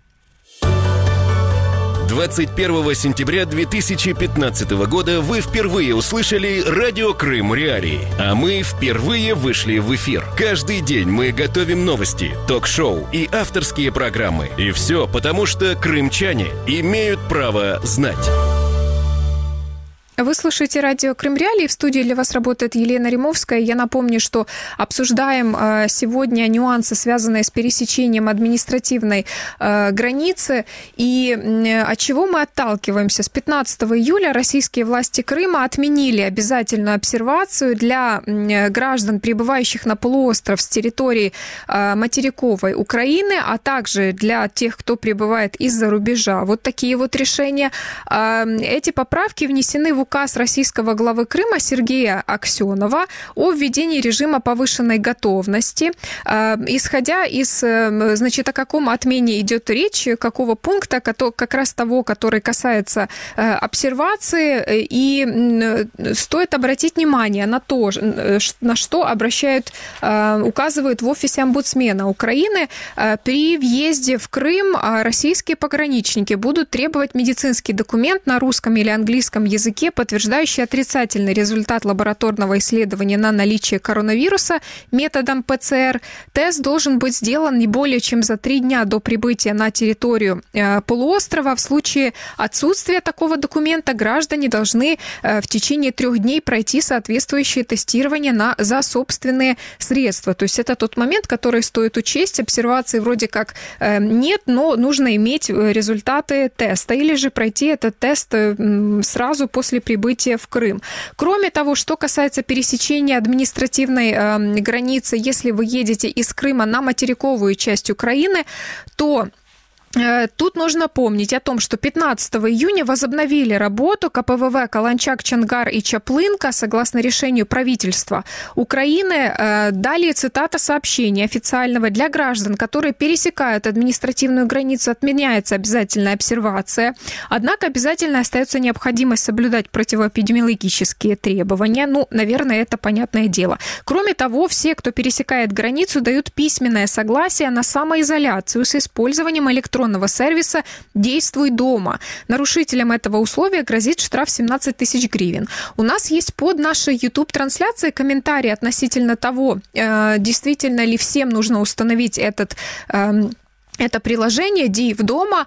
21 сентября 2015 года вы впервые услышали радио Крым Реалии, а мы впервые вышли в эфир. Каждый день мы готовим новости, ток-шоу и авторские программы. И все потому, что крымчане имеют право знать. Вы слушаете радио Крым Реалии. В студии для вас работает Елена Римовская. Я напомню, что обсуждаем сегодня нюансы, связанные с пересечением административной границы. И от чего мы отталкиваемся? С 15 июля российские власти Крыма отменили обязательную обсервацию для граждан, прибывающих на полуостров с территории материковой Украины, а также для тех, кто прибывает из-за рубежа. Вот такие вот решения. Эти поправки внесены в указ российского главы Крыма Сергея Аксенова о введении режима повышенной готовности. Исходя из, значит, о каком отмене идет речь, какого пункта, как раз того, который касается обсервации, и стоит обратить внимание на то, на что указывают в офисе омбудсмена Украины. При въезде в Крым российские пограничники будут требовать медицинский документ на русском или английском языке, подтверждающий отрицательный результат лабораторного исследования на наличие коронавируса методом ПЦР. Тест должен быть сделан не более чем за 3 дня до прибытия на территорию полуострова. В случае отсутствия такого документа граждане должны в течение 3 дней пройти соответствующее тестирование за собственные средства. То есть это тот момент, который стоит учесть. Обсервации вроде как нет, но нужно иметь результаты теста или же пройти этот тест сразу после прибытия в Крым. Кроме того, что касается пересечения административной границы, если вы едете из Крыма на материковую часть Украины, то тут нужно помнить о том, что 15 июня возобновили работу КПВВ Каланчак, Чонгар и Чаплынка согласно решению правительства Украины. Далее цитата сообщения официального: для граждан, которые пересекают административную границу, отменяется обязательная обсервация. Однако обязательно остается необходимость соблюдать противоэпидемиологические требования. Наверное, это понятное дело. Кроме того, все, кто пересекает границу, дают письменное согласие на самоизоляцию с использованием электронного сервиса «Действуй дома». Нарушителям этого условия грозит штраф 17 тысяч гривен. У нас есть под нашей YouTube-трансляцией комментарии относительно того, действительно ли всем нужно установить это приложение «Диев дома».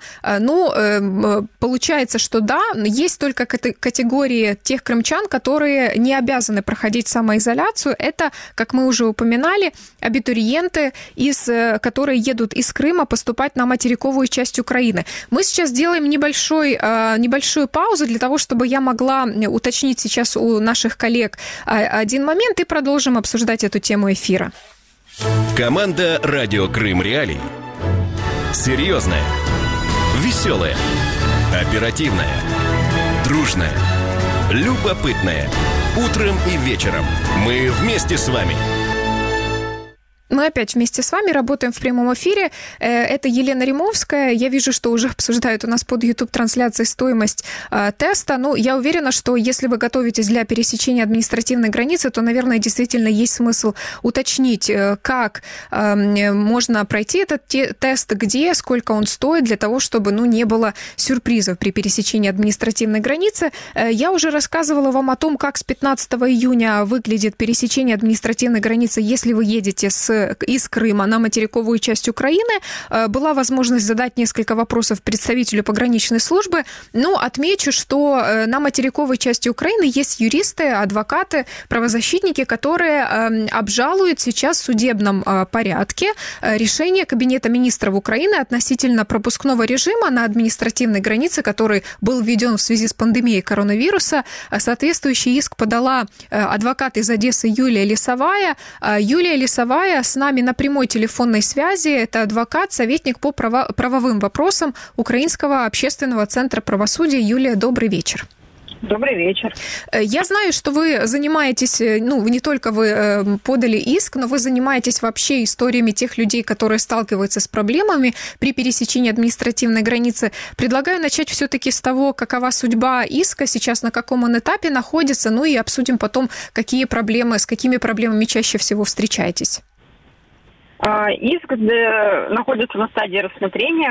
Получается, что да, есть только категории тех крымчан, которые не обязаны проходить самоизоляцию. Это, как мы уже упоминали, абитуриенты, которые едут из Крыма поступать на материковую часть Украины. Мы сейчас делаем небольшую паузу для того, чтобы я могла уточнить сейчас у наших коллег один момент и продолжим обсуждать эту тему эфира. Команда «Радио Крым Реалии». Серьезная, веселая, оперативная, дружная, любопытная. Утром и вечером мы вместе с вами. Мы опять вместе с вами работаем в прямом эфире. Это Елена Римовская. Я вижу, что уже обсуждают у нас под YouTube-трансляцией стоимость теста. Я уверена, что если вы готовитесь для пересечения административной границы, то, наверное, действительно есть смысл уточнить, как можно пройти этот тест, где, сколько он стоит, для того, чтобы не было сюрпризов при пересечении административной границы. Я уже рассказывала вам о том, как с 15 июня выглядит пересечение административной границы, если вы едете из Крыма на материковую часть Украины. Была возможность задать несколько вопросов представителю пограничной службы. Отмечу, что на материковой части Украины есть юристы, адвокаты, правозащитники, которые обжалуют сейчас в судебном порядке решение Кабинета министров Украины относительно пропускного режима на административной границе, который был введен в связи с пандемией коронавируса. Соответствующий иск подала адвокат из Одессы Юлия Лисовая. Юлия Лисовая с нами на прямой телефонной связи. Это адвокат, советник по правовым вопросам Украинского общественного центра правосудия. Юлия, добрый вечер. Добрый вечер. Я знаю, что вы занимаетесь, не только вы подали иск, но вы занимаетесь вообще историями тех людей, которые сталкиваются с проблемами при пересечении административной границы. Предлагаю начать все-таки с того, какова судьба иска сейчас, на каком он этапе находится, и обсудим потом, с какими проблемами чаще всего встречаетесь. Иск находится на стадии рассмотрения.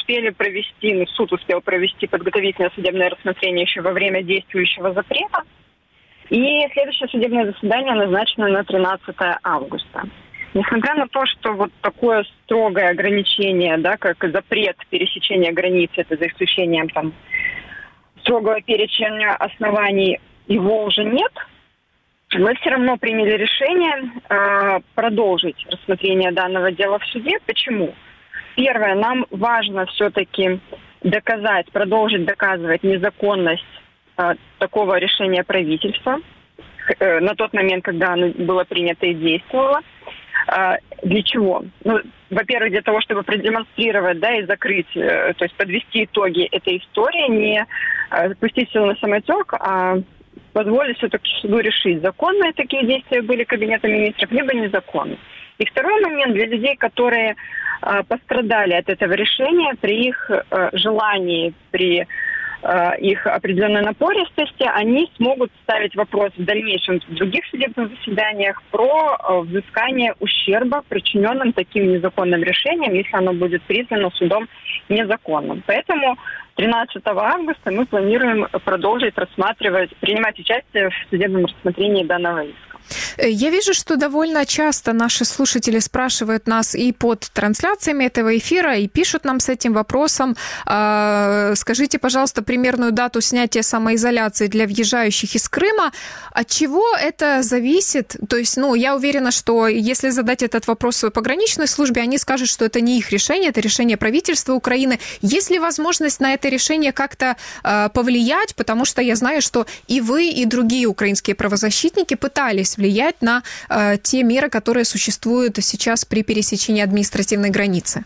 Суд успел провести подготовительное судебное рассмотрение еще во время действующего запрета. И следующее судебное заседание назначено на 13 августа. Несмотря на то, что такое строгое ограничение, как запрет пересечения границы, это за исключением строгого перечня оснований, его уже нет, мы все равно приняли решение продолжить рассмотрение данного дела в суде. Почему? Первое, нам важно все-таки продолжить доказывать незаконность такого решения правительства на тот момент, когда оно было принято и действовало. Для чего? Ну, во-первых, для того, чтобы продемонстрировать, да, и закрыть, то есть подвести итоги этой истории, не пустить все на самотек, а позволить все-таки суду решить, законные такие действия были Кабинета министров, либо незаконные. И второй момент для людей, которые пострадали от этого решения, при их желании, при их определенной напористости, они смогут ставить вопрос в дальнейшем в других судебных заседаниях про взыскание ущерба, причиненным таким незаконным решением, если оно будет признано судом незаконным. Поэтому 13 августа мы планируем продолжить принимать участие в судебном рассмотрении данного иска. Я вижу, что довольно часто наши слушатели спрашивают нас и под трансляциями этого эфира, и пишут нам с этим вопросом. Скажите, пожалуйста, примерную дату снятия самоизоляции для въезжающих из Крыма. От чего это зависит? То есть, я уверена, что если задать этот вопрос своей пограничной службе, они скажут, что это не их решение, это решение правительства Украины. Есть ли возможность на это решение как-то повлиять? Потому что я знаю, что и вы, и другие украинские правозащитники пытались влиять на те меры, которые существуют сейчас при пересечении административной границы?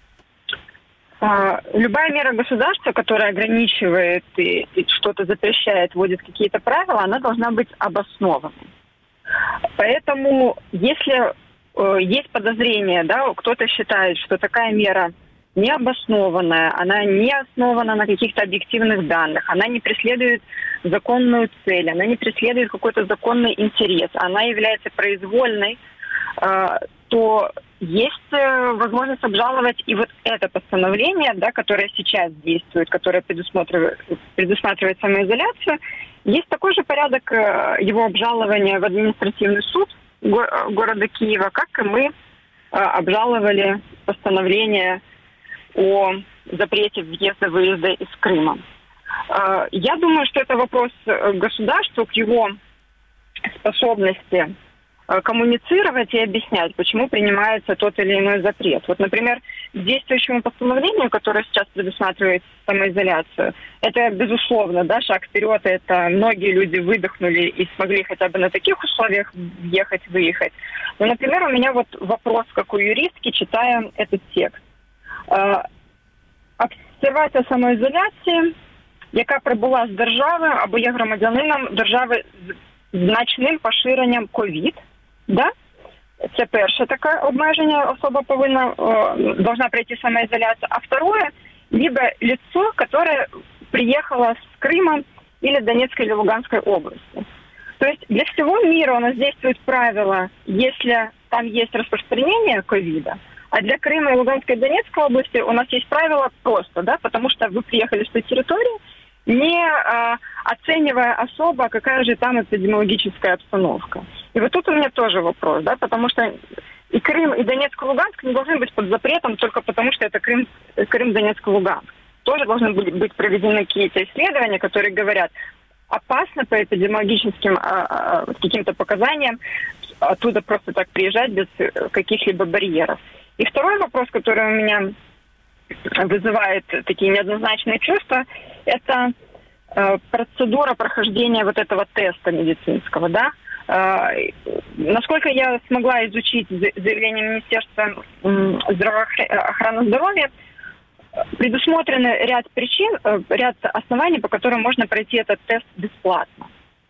Любая мера государства, которая ограничивает и что-то запрещает, вводит какие-то правила, она должна быть обоснованной. Поэтому, если есть подозрение, да, кто-то считает, что такая мера необоснованная, она не основана на каких-то объективных данных, она не преследует законную цель, она не преследует какой-то законный интерес, она является произвольной, то есть возможность обжаловать и вот это постановление, да, которое сейчас действует, которое предусматривает самоизоляцию. Есть такой же порядок его обжалования в административный суд города Киева, как и мы обжаловали постановление о запрете въезда-выезда из Крыма. Я думаю, что это вопрос государству к его способности коммуницировать и объяснять, почему принимается тот или иной запрет. Вот, например, к действующему постановлению, которое сейчас предусматривает самоизоляцию, это, безусловно, да, шаг вперед, это многие люди выдохнули и смогли хотя бы на таких условиях въехать-выехать. Но, например, у меня вот вопрос, как у юристки, читая этот текст. Обсервація самоізоляції, яка прибула з держави або є громадянином держави з значним поширенням ковід, да? Це перше таке обмеження, особа должна пройти самоизоляцию. А второе, либо лицо, которое приехало с Крыма или Донецкой или Луганской области. То есть для всего мира у нас действуют правила, если там есть распространение ковида, а для Крыма и Луганской и Донецкой области у нас есть правила просто, да, потому что вы приехали с той территории, не оценивая особо, какая же там эпидемиологическая обстановка. И вот тут у меня тоже вопрос, да, потому что и Крым, и Донецк, и Луганск не должны быть под запретом только потому, что это Крым, Донецк, и Луганск. Тоже должны быть проведены какие-то исследования, которые говорят, опасно по эпидемиологическим каким-то показаниям оттуда просто так приезжать без каких-либо барьеров. И второй вопрос, который у меня вызывает такие неоднозначные чувства, это процедура прохождения вот этого теста медицинского, да. Насколько я смогла изучить заявление Министерства охраны здоровья, предусмотрены ряд причин, ряд оснований, по которым можно пройти этот тест бесплатно.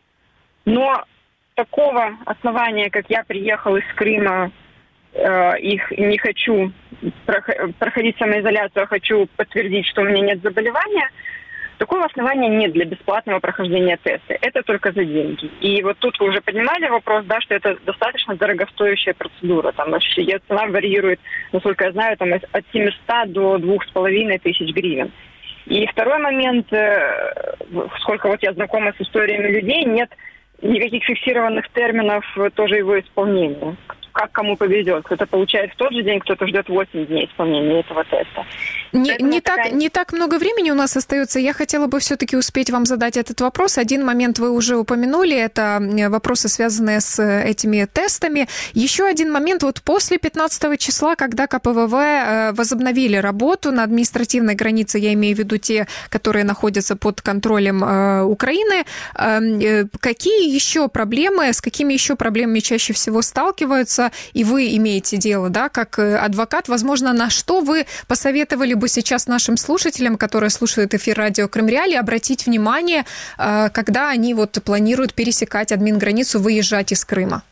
Но такого основания, как я приехал из Крыма, их не хочу проходить самоизоляцию, а хочу подтвердить, что у меня нет заболевания, такого основания нет для бесплатного прохождения теста. Это только за деньги. И вот тут вы уже поднимали вопрос, да, что это достаточно дорогостоящая процедура. Там вообще ее цена варьирует, насколько я знаю, там от 700 до 2500 гривен. И второй момент, сколько вот я знакома с историями людей, нет никаких фиксированных терминов тоже его исполнения. Как кому повезет. Кто-то получает в тот же день, кто-то ждет 8 дней исполнения этого теста. Не так много времени у нас остается. Я хотела бы все-таки успеть вам задать этот вопрос. Один момент вы уже упомянули. Это вопросы, связанные с этими тестами. Еще один момент. Вот после 15 числа, когда КПВВ возобновили работу на административной границе, я имею в виду те, которые находятся под контролем Украины, какие еще проблемы, с какими еще проблемами чаще всего сталкиваются вопроса, и вы имеете дело, да, как адвокат. Возможно, на что вы посоветовали бы сейчас нашим слушателям, которые слушают эфир радио Крым Реалии, обратить внимание, когда они вот планируют пересекать админграницу, выезжать из Крыма?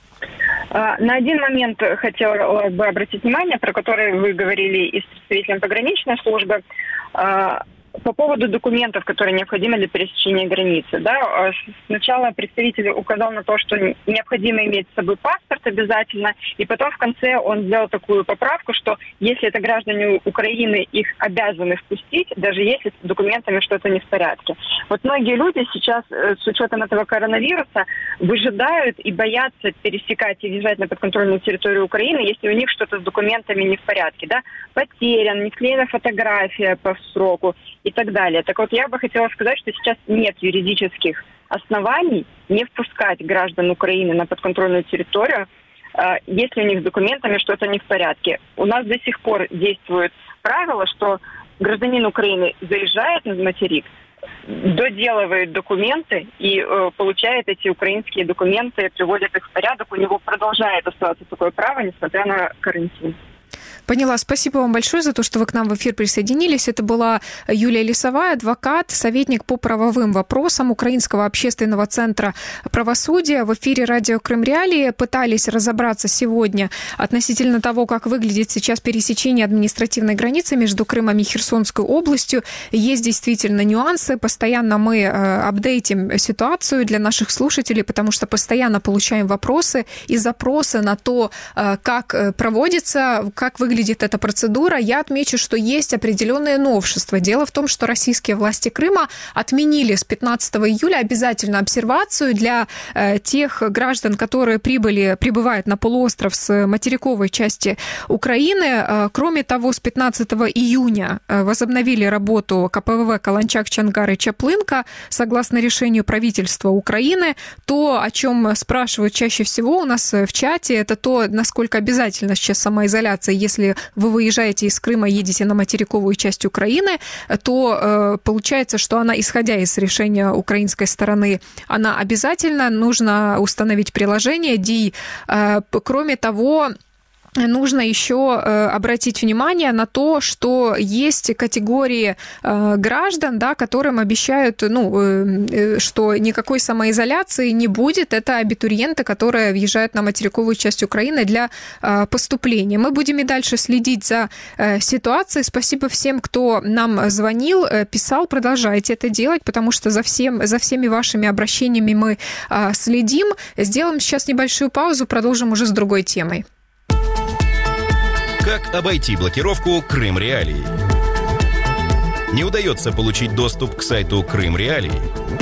На один момент хотела бы обратить внимание, про который вы говорили и с представителем пограничной службы, по поводу документов, которые необходимы для пересечения границы. Да? Сначала представитель указал на то, что необходимо иметь с собой паспорт обязательно, и потом в конце он сделал такую поправку, что если это граждане Украины, их обязаны впустить, даже если с документами что-то не в порядке. Вот многие люди сейчас, с учетом этого коронавируса, выжидают и боятся пересекать и въезжать на подконтрольную территорию Украины, если у них что-то с документами не в порядке. Да? Потерян, не склеена фотография по сроку и так далее. Так вот, я бы хотела сказать, что сейчас нет юридических оснований не впускать граждан Украины на подконтрольную территорию, если у них с документами что-то не в порядке. У нас до сих пор действует правило, что гражданин Украины заезжает на материк, доделывает документы и получает эти украинские документы, приводит их в порядок. У него продолжает оставаться такое право, несмотря на карантин. Поняла. Спасибо вам большое за то, что вы к нам в эфир присоединились. Это была Юлия Лисовая, адвокат, советник по правовым вопросам Украинского общественного центра правосудия. В эфире радио Крым Реалии пытались разобраться сегодня относительно того, как выглядит сейчас пересечение административной границы между Крымом и Херсонской областью. Есть действительно нюансы. Постоянно мы апдейтим ситуацию для наших слушателей, потому что постоянно получаем вопросы и запросы на то, как проводится, как выглядит эта процедура. Я отмечу, что есть определенные новшества. Дело в том, что российские власти Крыма отменили с 15 июля обязательно обсервацию для тех граждан, которые прибывают на полуостров с материковой части Украины. Кроме того, с 15 июня возобновили работу КПВВ Каланчак, Чангар и Чаплынка. Согласно решению правительства Украины, то, о чем спрашивают чаще всего у нас в чате, это то, насколько обязательно сейчас самоизоляция. Если вы выезжаете из Крыма, едете на материковую часть Украины, то получается, что она, исходя из решения украинской стороны, она обязательно, нужно установить приложение DI. Кроме того, нужно еще обратить внимание на то, что есть категории граждан, да, которым обещают, что никакой самоизоляции не будет. Это абитуриенты, которые въезжают на материковую часть Украины для поступления. Мы будем и дальше следить за ситуацией. Спасибо всем, кто нам звонил, писал. Продолжайте это делать, потому что за всеми вашими обращениями мы следим. Сделаем сейчас небольшую паузу, продолжим уже с другой темой. Как обойти блокировку Крым Реалии? Не удается получить доступ к сайту Крым Реалии?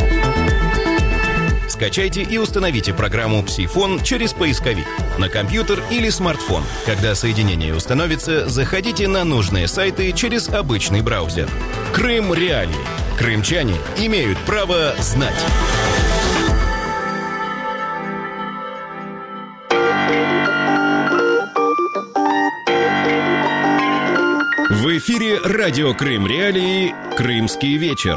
Скачайте и установите программу «Псифон» через поисковик на компьютер или смартфон. Когда соединение установится, заходите на нужные сайты через обычный браузер. Крым Реалии. Крымчане имеют право знать. В эфире радио Крым Реалии «Крымский вечер».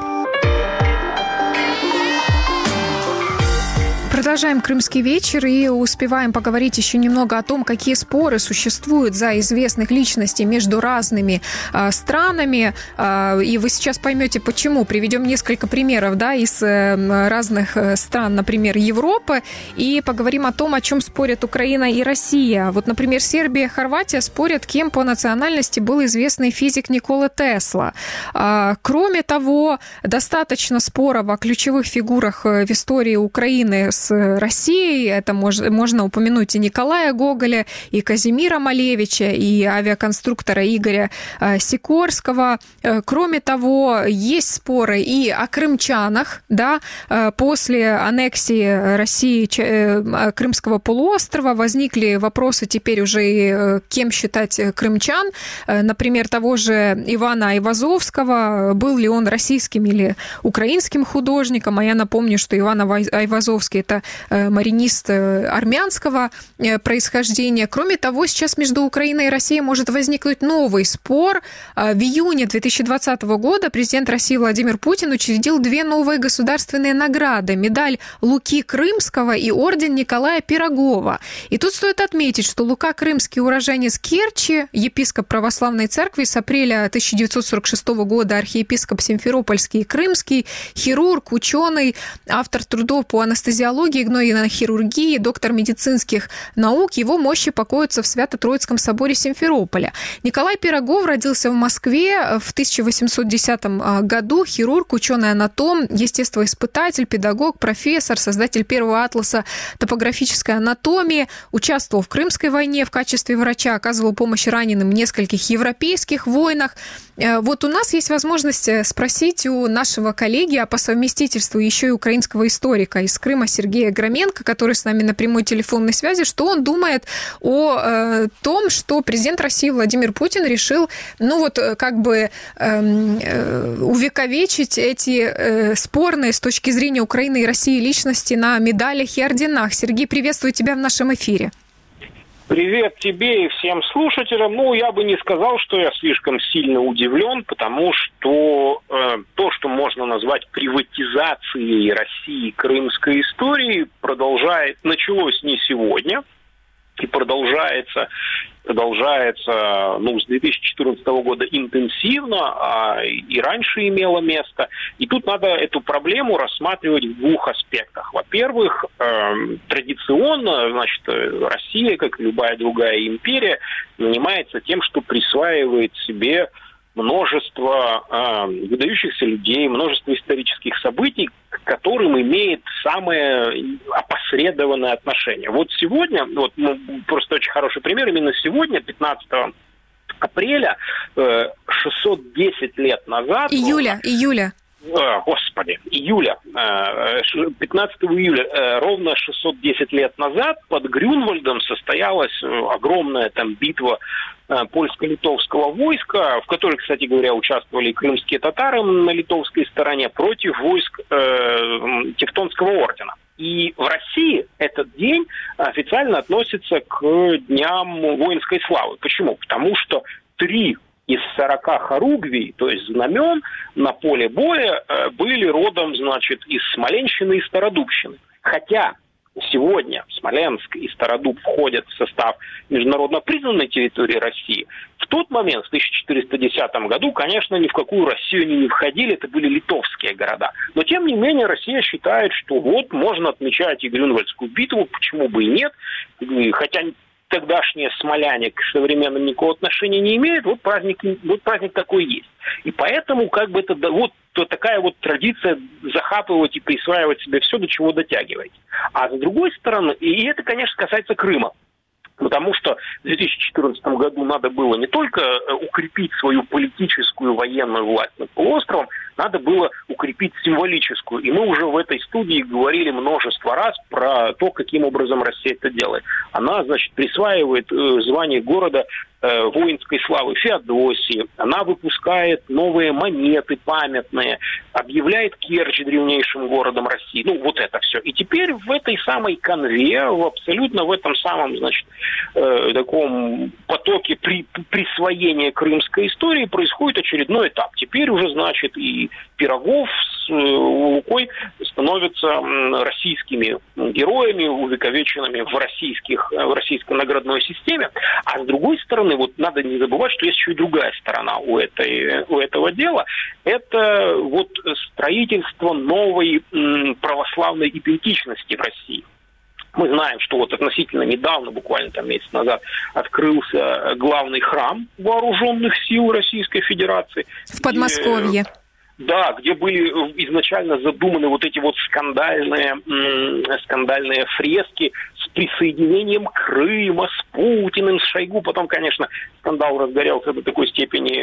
Продолжаем «Крымский вечер» и успеваем поговорить еще немного о том, какие споры существуют за известных личностей между разными странами. И вы сейчас поймете, почему. Приведем несколько примеров, да, из разных стран, например, Европы, и поговорим о том, о чем спорят Украина и Россия. Вот, например, Сербия и Хорватия спорят, кем по национальности был известный физик Никола Тесла. Кроме того, достаточно споров о ключевых фигурах в истории Украины с Россией. Это можно упомянуть и Николая Гоголя, и Казимира Малевича, и авиаконструктора Игоря Сикорского. Кроме того, есть споры и о крымчанах. Да? После аннексии России Крымского полуострова возникли вопросы теперь уже и кем считать крымчан. Например, того же Ивана Айвазовского. Был ли он российским или украинским художником? А я напомню, что Иван Айвазовский – это это маринист армянского происхождения. Кроме того, сейчас между Украиной и Россией может возникнуть новый спор. В июне 2020 года президент России Владимир Путин учредил 2 новые государственные награды. Медаль Луки Крымского и орден Николая Пирогова. И тут стоит отметить, что Лука Крымский уроженец Керчи, епископ православной церкви, с апреля 1946 года архиепископ Симферопольский и Крымский, хирург, ученый, автор трудов по анестезиологии, гнойной хирургии, доктор медицинских наук. Его мощи покоятся в Свято-Троицком соборе Симферополя. Николай Пирогов родился в Москве в 1810 году. Хирург, ученый-анатом, естествоиспытатель, педагог, профессор, создатель первого атласа топографической анатомии, участвовал в Крымской войне в качестве врача, оказывал помощь раненым в нескольких европейских войнах. Вот у нас есть возможность спросить у нашего коллеги, а по совместительству еще и украинского историка из Крыма Сергея Громенко, который с нами на прямой телефонной связи, что он думает о том, что президент России Владимир Путин решил, увековечить эти спорные с точки зрения Украины и России личности на медалях и орденах. Сергей, приветствую тебя в нашем эфире. Привет тебе и всем слушателям. Я бы не сказал, что я слишком сильно удивлен, потому что то, что можно назвать приватизацией России крымской истории, началось не сегодня и продолжается с 2014 года интенсивно, и раньше имело место. И тут надо эту проблему рассматривать в 2 аспектах. Во-первых, традиционно, Россия, как и любая другая империя, занимается тем, что присваивает себе множество выдающихся людей, множество исторических событий, к которым имеет самое опосредованное отношение. Вот сегодня, просто очень хороший пример, именно сегодня, 15 апреля, 610 лет назад... Июля. 15 июля, ровно 610 лет назад под Грюнвальдом состоялась огромная битва польско-литовского войска, в которой, кстати говоря, участвовали и крымские татары на литовской стороне против войск Тевтонского ордена. И в России этот день официально относится к дням воинской славы. Почему? Потому что 3 из 40 хоругвий, то есть знамен, на поле боя были родом, из Смоленщины и Стародубщины. Хотя сегодня Смоленск и Стародуб входят в состав международно признанной территории России, в тот момент, в 1410 году, конечно, ни в какую Россию они не входили, это были литовские города. Но, тем не менее, Россия считает, что можно отмечать и Грюнвальдскую битву, почему бы и нет, хотя тогдашние смоляне к современным никакого отношения не имеют, праздник такой есть. И поэтому такая традиция захапывать и присваивать себе все, до чего дотягиваете. А с другой стороны, и это, конечно, касается Крыма, потому что в 2014 году надо было не только укрепить свою политическую военную власть над полуостровом, надо было укрепить символическую. И мы уже в этой студии говорили множество раз про то, каким образом Россия это делает. Она, присваивает звание города воинской славы Феодосии, она выпускает новые монеты памятные, объявляет Керчь древнейшим городом России. Это все. И теперь в этой самой канве, абсолютно в этом самом, таком потоке присвоения крымской истории происходит очередной этап. Теперь уже, и Пирогов с Лукой становятся российскими героями, увековеченными в российской наградной системе. А с другой стороны, надо не забывать, что есть еще и другая сторона у этого дела. Это строительство новой православной идентичности в России. Мы знаем, что относительно недавно, буквально месяц назад, открылся главный храм вооруженных сил Российской Федерации. В Подмосковье. Где были изначально задуманы эти скандальные фрески с присоединением Крыма, с Путиным, с Шойгу. Потом, конечно, скандал разгорелся до такой степени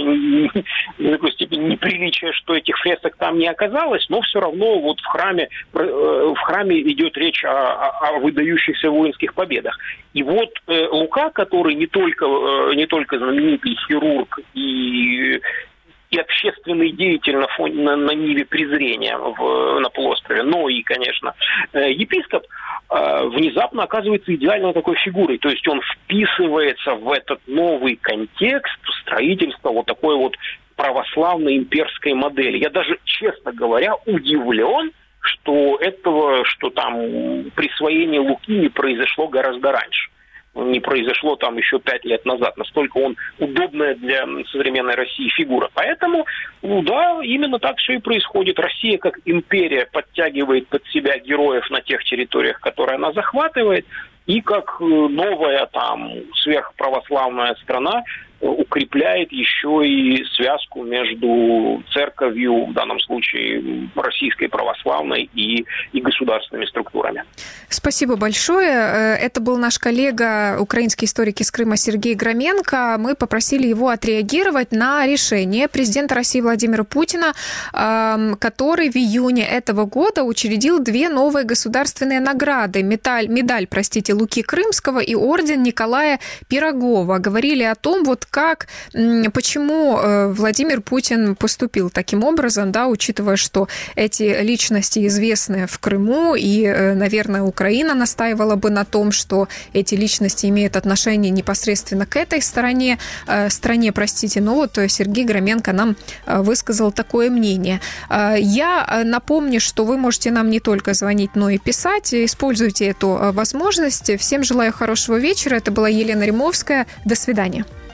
неприличия, что этих фресок там не оказалось, но все равно в храме идет речь о выдающихся воинских победах. И Лука, который не только знаменитый хирург и и общественный деятель на ниве презрения на полуострове, но и, конечно, епископ, внезапно оказывается идеальной такой фигурой. То есть он вписывается в этот новый контекст строительства вот такой вот православной имперской модели. Я даже, честно говоря, удивлен, что там присвоение Луки не произошло гораздо раньше. Не произошло там еще 5 лет назад. Настолько он удобная для современной России фигура. Поэтому, да, именно так все и происходит. Россия как империя подтягивает под себя героев на тех территориях, которые она захватывает, и как новая там сверхправославная страна укрепляет еще и связку между церковью, в данном случае российской православной, и государственными структурами. Спасибо большое. Это был наш коллега, украинский историк из Крыма Сергей Громенко. Мы попросили его отреагировать на решение президента России Владимира Путина, который в июне этого года учредил 2 новые государственные награды. Медаль Луки Крымского и орден Николая Пирогова. Говорили о том, почему Владимир Путин поступил таким образом, да, учитывая, что эти личности известны в Крыму, и, наверное, Украина настаивала бы на том, что эти личности имеют отношение непосредственно к этой стране, но вот Сергей Громенко нам высказал такое мнение. Я напомню, что вы можете нам не только звонить, но и писать. Используйте эту возможность. Всем желаю хорошего вечера. Это была Елена Римовская. До свидания.